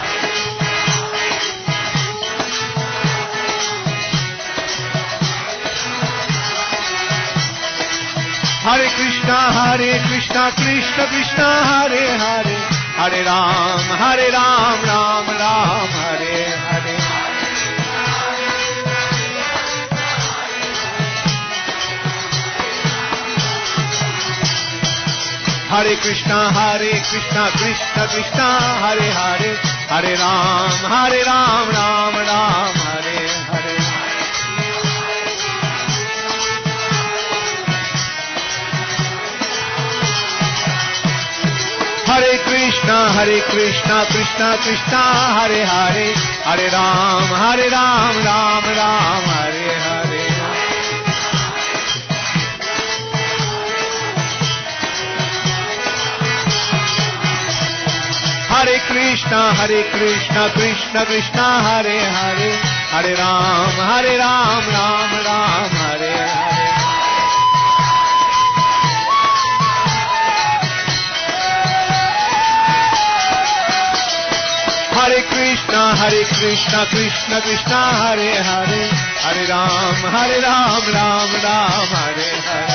B: Hare Krishna, Hare Krishna, Krishna Krishna, Hare Hare, Hare Ram, Hare Ram, Ram Ram, Hare Hare. Hare Krishna, Hare Krishna, Krishna Krishna, Hare Hare, Hare Ram, Hare Ram, Ram Ram, Hare Hare. Hare Krishna, Hare Krishna, Krishna Krishna, Hare Hare, Hare Ram, Hare Ram, Ram Ram, Hare Hare. Hare Krishna, Hare Krishna, Krishna Krishna, Hare Hare, Hare Ram, Hare Ram, Ram Ram, Hare Hare. Hare Krishna, Hare Krishna, Krishna Krishna, Hare Hare, Hare Ram, Hare Ram, Ram Ram, Hare Hare.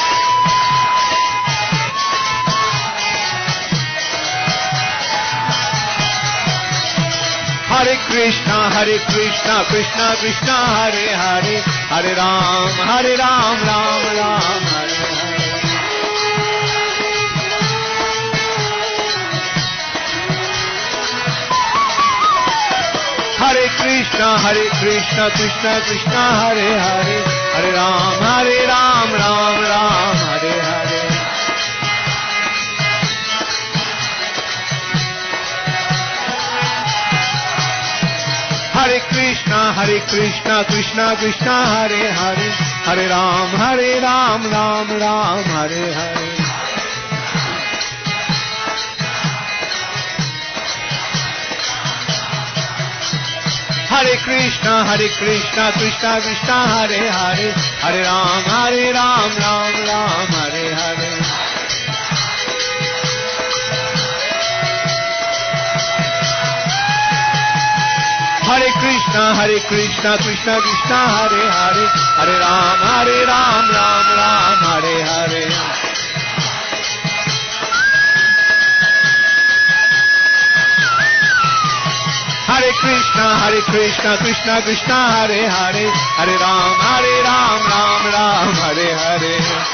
B: Hare Krishna, Hare Krishna, Krishna Krishna, Hare Hare, Hare Ram, Hare Ram, Ram Ram, Hare Hare. Hare Krishna, Hare Krishna, Krishna Krishna, Hare Hare, Hare Ram, Hare Ram, Ram Ram, Hare Hare. Hare Krishna, Hare Krishna, Krishna Krishna, Hare Hare, Hare Ram, Hare Ram, Ram Ram, Hare Hare. Hare Krishna, Hare Krishna, Krishna Krishna, Hare Hare, Hare Ram, Hare Ram, Ram Ram, Hare Hare. Hare Krishna, Hare Krishna, Krishna Krishna, Hare Hare, Hare Ram, Hare Ram, Ram Ram, Hare Hare. Hare Krishna, Hare Krishna, Krishna Krishna, Hare Hare, Hare Ram, Hare Ram, Ram Ram, Hare Hare.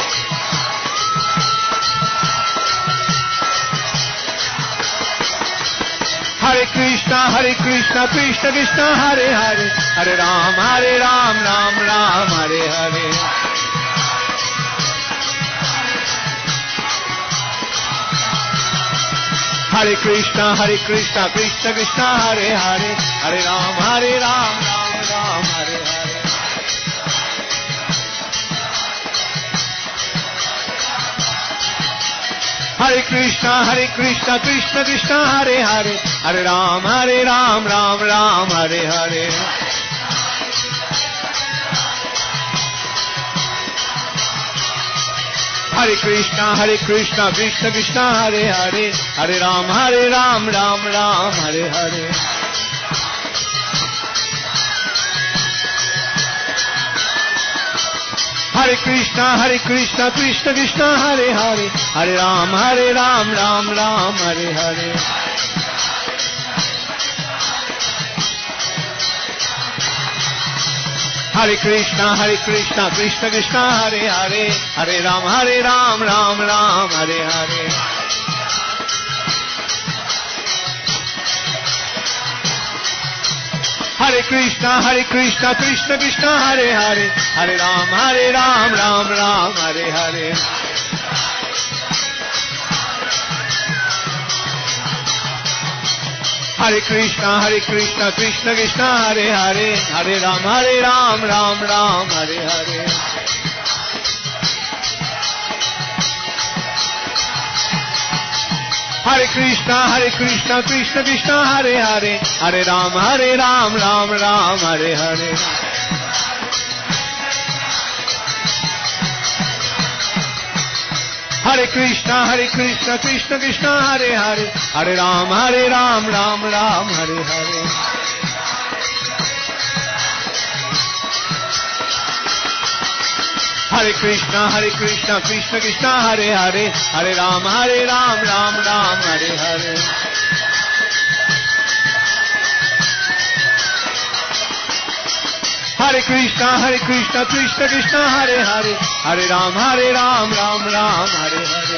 B: Hare Krishna, Hare Krishna, Krishna Krishna, Hare Hare, Hare Ram, Hare Ram, Ram Ram, Hare Hare. Hare Krishna, Hare Krishna, Krishna Krishna, Hare Hare, Hare Ram, Hare Ram, Ram Ram, Hare Hare. Hare Krishna, Hare Krishna, Krishna Krishna, Hare Hare, Hare Ram, Hare Ram, Ram Ram, Hare Hare. Hare Krishna, Hare Krishna, Krishna Krishna, Hare Hare, Hare Ram, Hare Ram, Ram Ram, Hare Hare. Hare Krishna, Hare Krishna, Krishna Krishna, Hare Hare, Hare Ram, Hare Ram, Ram Ram, Hare Hare. Hare Krishna, Hare Krishna, Krishna Krishna, Hare Hare, Hare Ram, Hare Ram, Ram Ram, Hare Hare. Hare Krishna, Hare Krishna, Krishna Krishna, Hare Hare, Hare Ram, Hare Ram, Ram Ram, Hare Hare. Hare Krishna, Hare Krishna, Krishna Krishna, Hare Hare, Hare Ram, Hare Ram, Ram Ram, Hare Hare. Hare Krishna, Hare Krishna, Krishna Krishna, Hare Hare, Hare Ram, Hare Ram, Ram Ram, Hare Hare. Hare Krishna, Hare Krishna, Krishna Krishna, Hare Hare, Hare Ram, Hare Ram, Ram Ram, Hare Hare. Hare Krishna, Hare Krishna, Krishna Krishna, Hare Hare, Hare Ram, Hare Ram, Ram Ram, Hare Hare. Hare Krishna, Hare Krishna, Krishna Krishna, Hare Hare, Hare Ram, Hare Ram, Ram Ram, Hare Hare.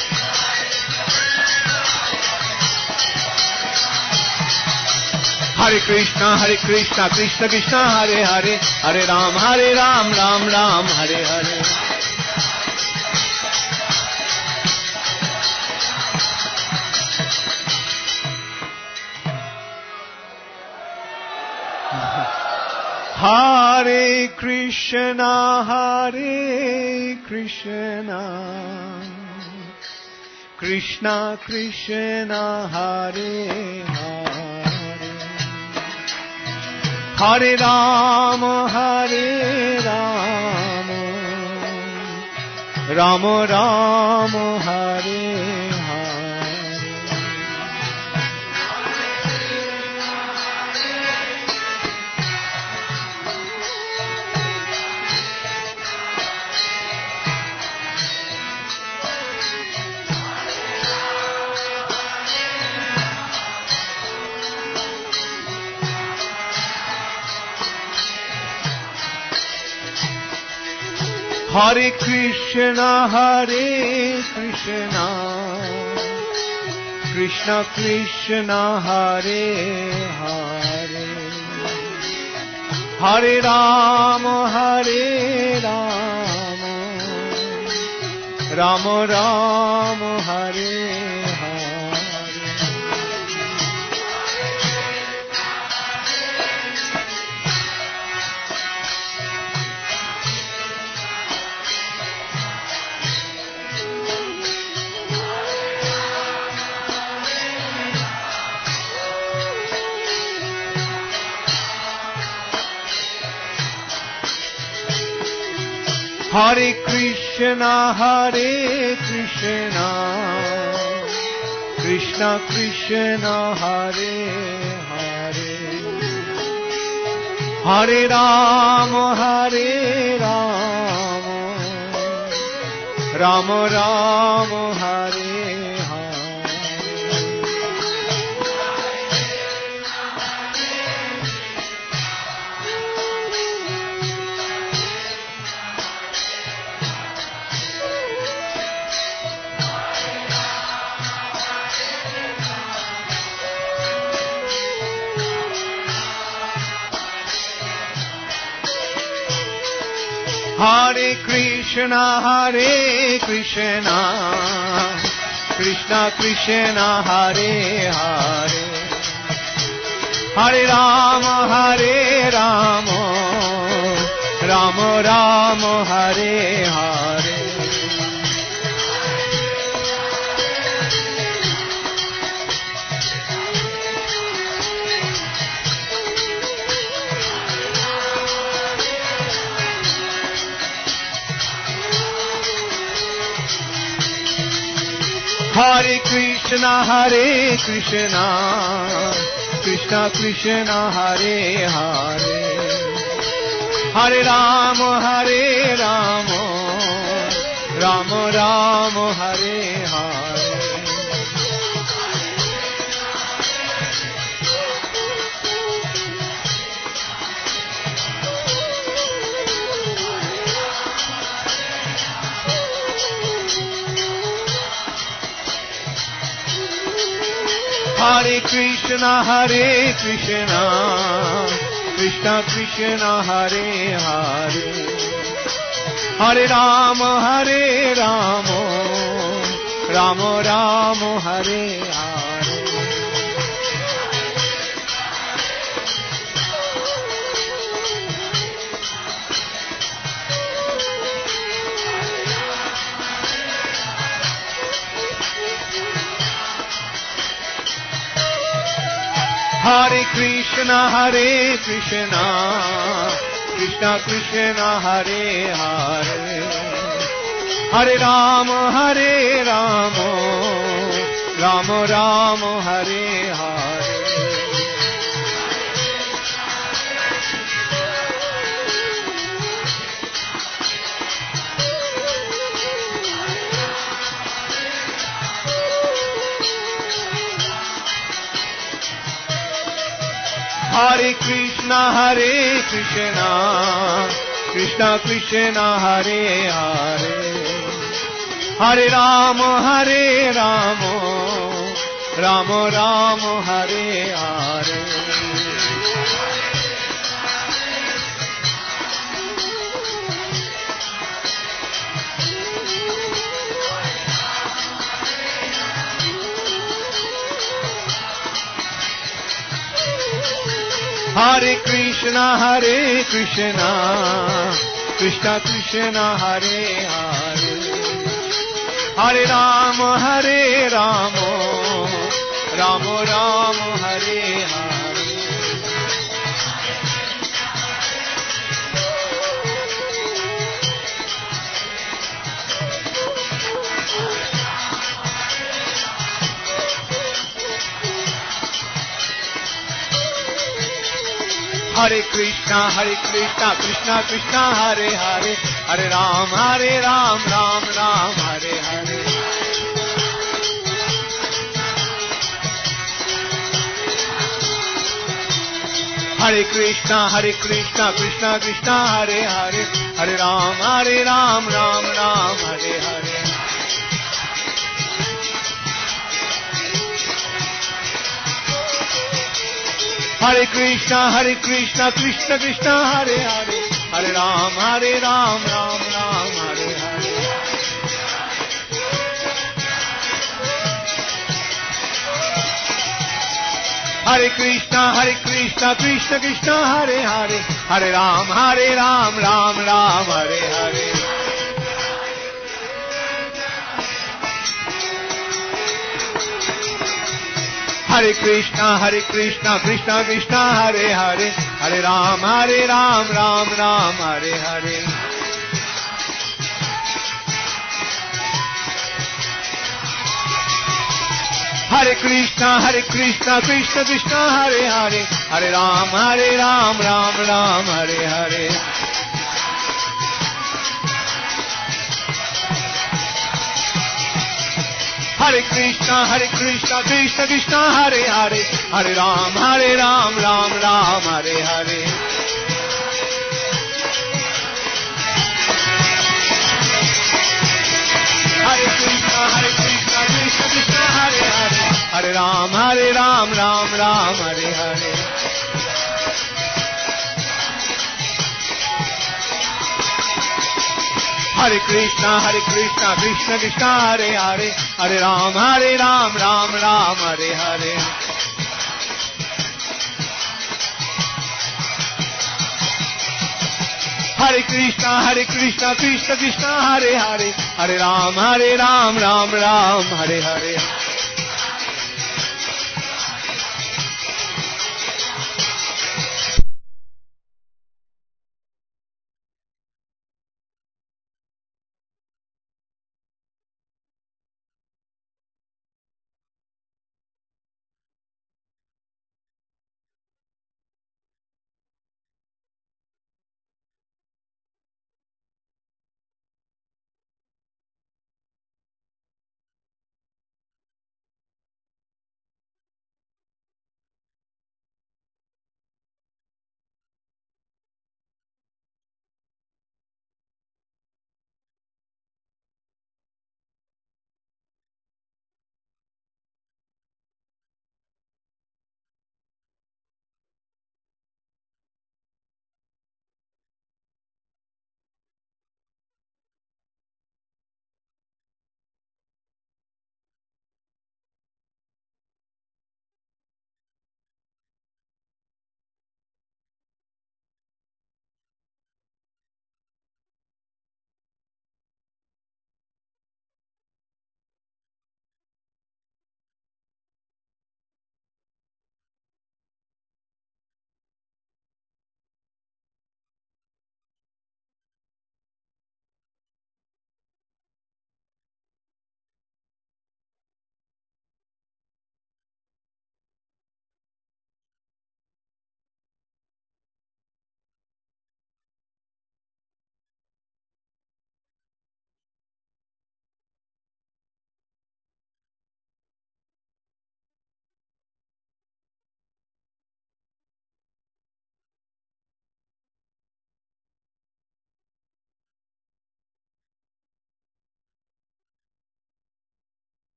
B: Hare Krishna, Hare Krishna, Krishna Krishna, Hare Hare, Hare Ram, Hare Ram, Ram Ram, Hare Hare. Hare Krishna, Hare Krishna, Krishna Krishna, Hare Hare, Hare Rama, Hare Rama, Rama Rama, Hare Hare Krishna, Hare Krishna, Krishna Krishna, Hare Hare, Hare Rama, Hare Rama, Rama Rama, Hare Hare Krishna, Hare Krishna, Krishna Krishna, Hare Hare, Hare Rama, Hare Rama, Rama Rama, Hare Hare Krishna, Hare Krishna, Krishna Krishna Hare Hare Hare Rama Hare Rama Rama Rama Hare Hare Hare Krishna Hare Krishna Krishna Krishna Hare Hare Hare Rama Hare Rama Rama Rama Hare Hare Hare Krishna Hare Krishna Krishna Krishna Hare Hare Hare Rama Hare Rama Rama Rama Hare Hare Hare Krishna Hare Krishna Krishna Krishna Hare Hare Hare Rama Hare Rama Rama Rama Hare Hare Hare Krishna Hare Krishna Krishna Krishna Hare Hare Hare Rama Hare Rama Rama Rama Hare Hare Hare Krishna Hare Krishna Krishna Krishna Hare Hare Hare Rama Hare Rama Rama Rama Hare Hare Hare Krishna Hare Krishna Krishna Krishna Hare Hare Hare Ram Hare Ram Ram Ram Hare Hare Hare Krishna Hare Krishna Krishna Krishna Hare Hare Hare Ram Hare Ram Ram Ram Hare Hare Hare Krishna Hare Krishna Krishna Krishna Hare Hare Hare Ram Hare Ram Ram Ram Hare Hare Hare Krishna Hare Krishna Krishna Krishna Hare Hare Hare Ram Hare Ram Ram Ram Hare Hare Hare Krishna Hare Krishna Krishna Krishna Hare Hare Hare Ram Hare Ram Ram Ram Hare Hare Hare Krishna Hare Krishna Krishna Krishna Hare Hare Hare Ram Hare Ram Ram Ram Hare Hare Hare Krishna Hare Krishna Krishna Krishna Hare Hare Hare Ram Hare Ram Ram Ram Hare Hare Hare Krishna Hare Krishna Krishna Krishna Hare Hare Hare Ram Hare Ram Ram Ram Hare Hare Hare Krishna, Hare Krishna, Krishna Krishna, Hare Hare, Hare Ram, Hare Ram, Ram Ram, Hare Hare. Hare Krishna, Hare Krishna, Krishna Krishna, Hare Hare, Hare Ram, Hare Ram, Ram Ram, Hare Hare.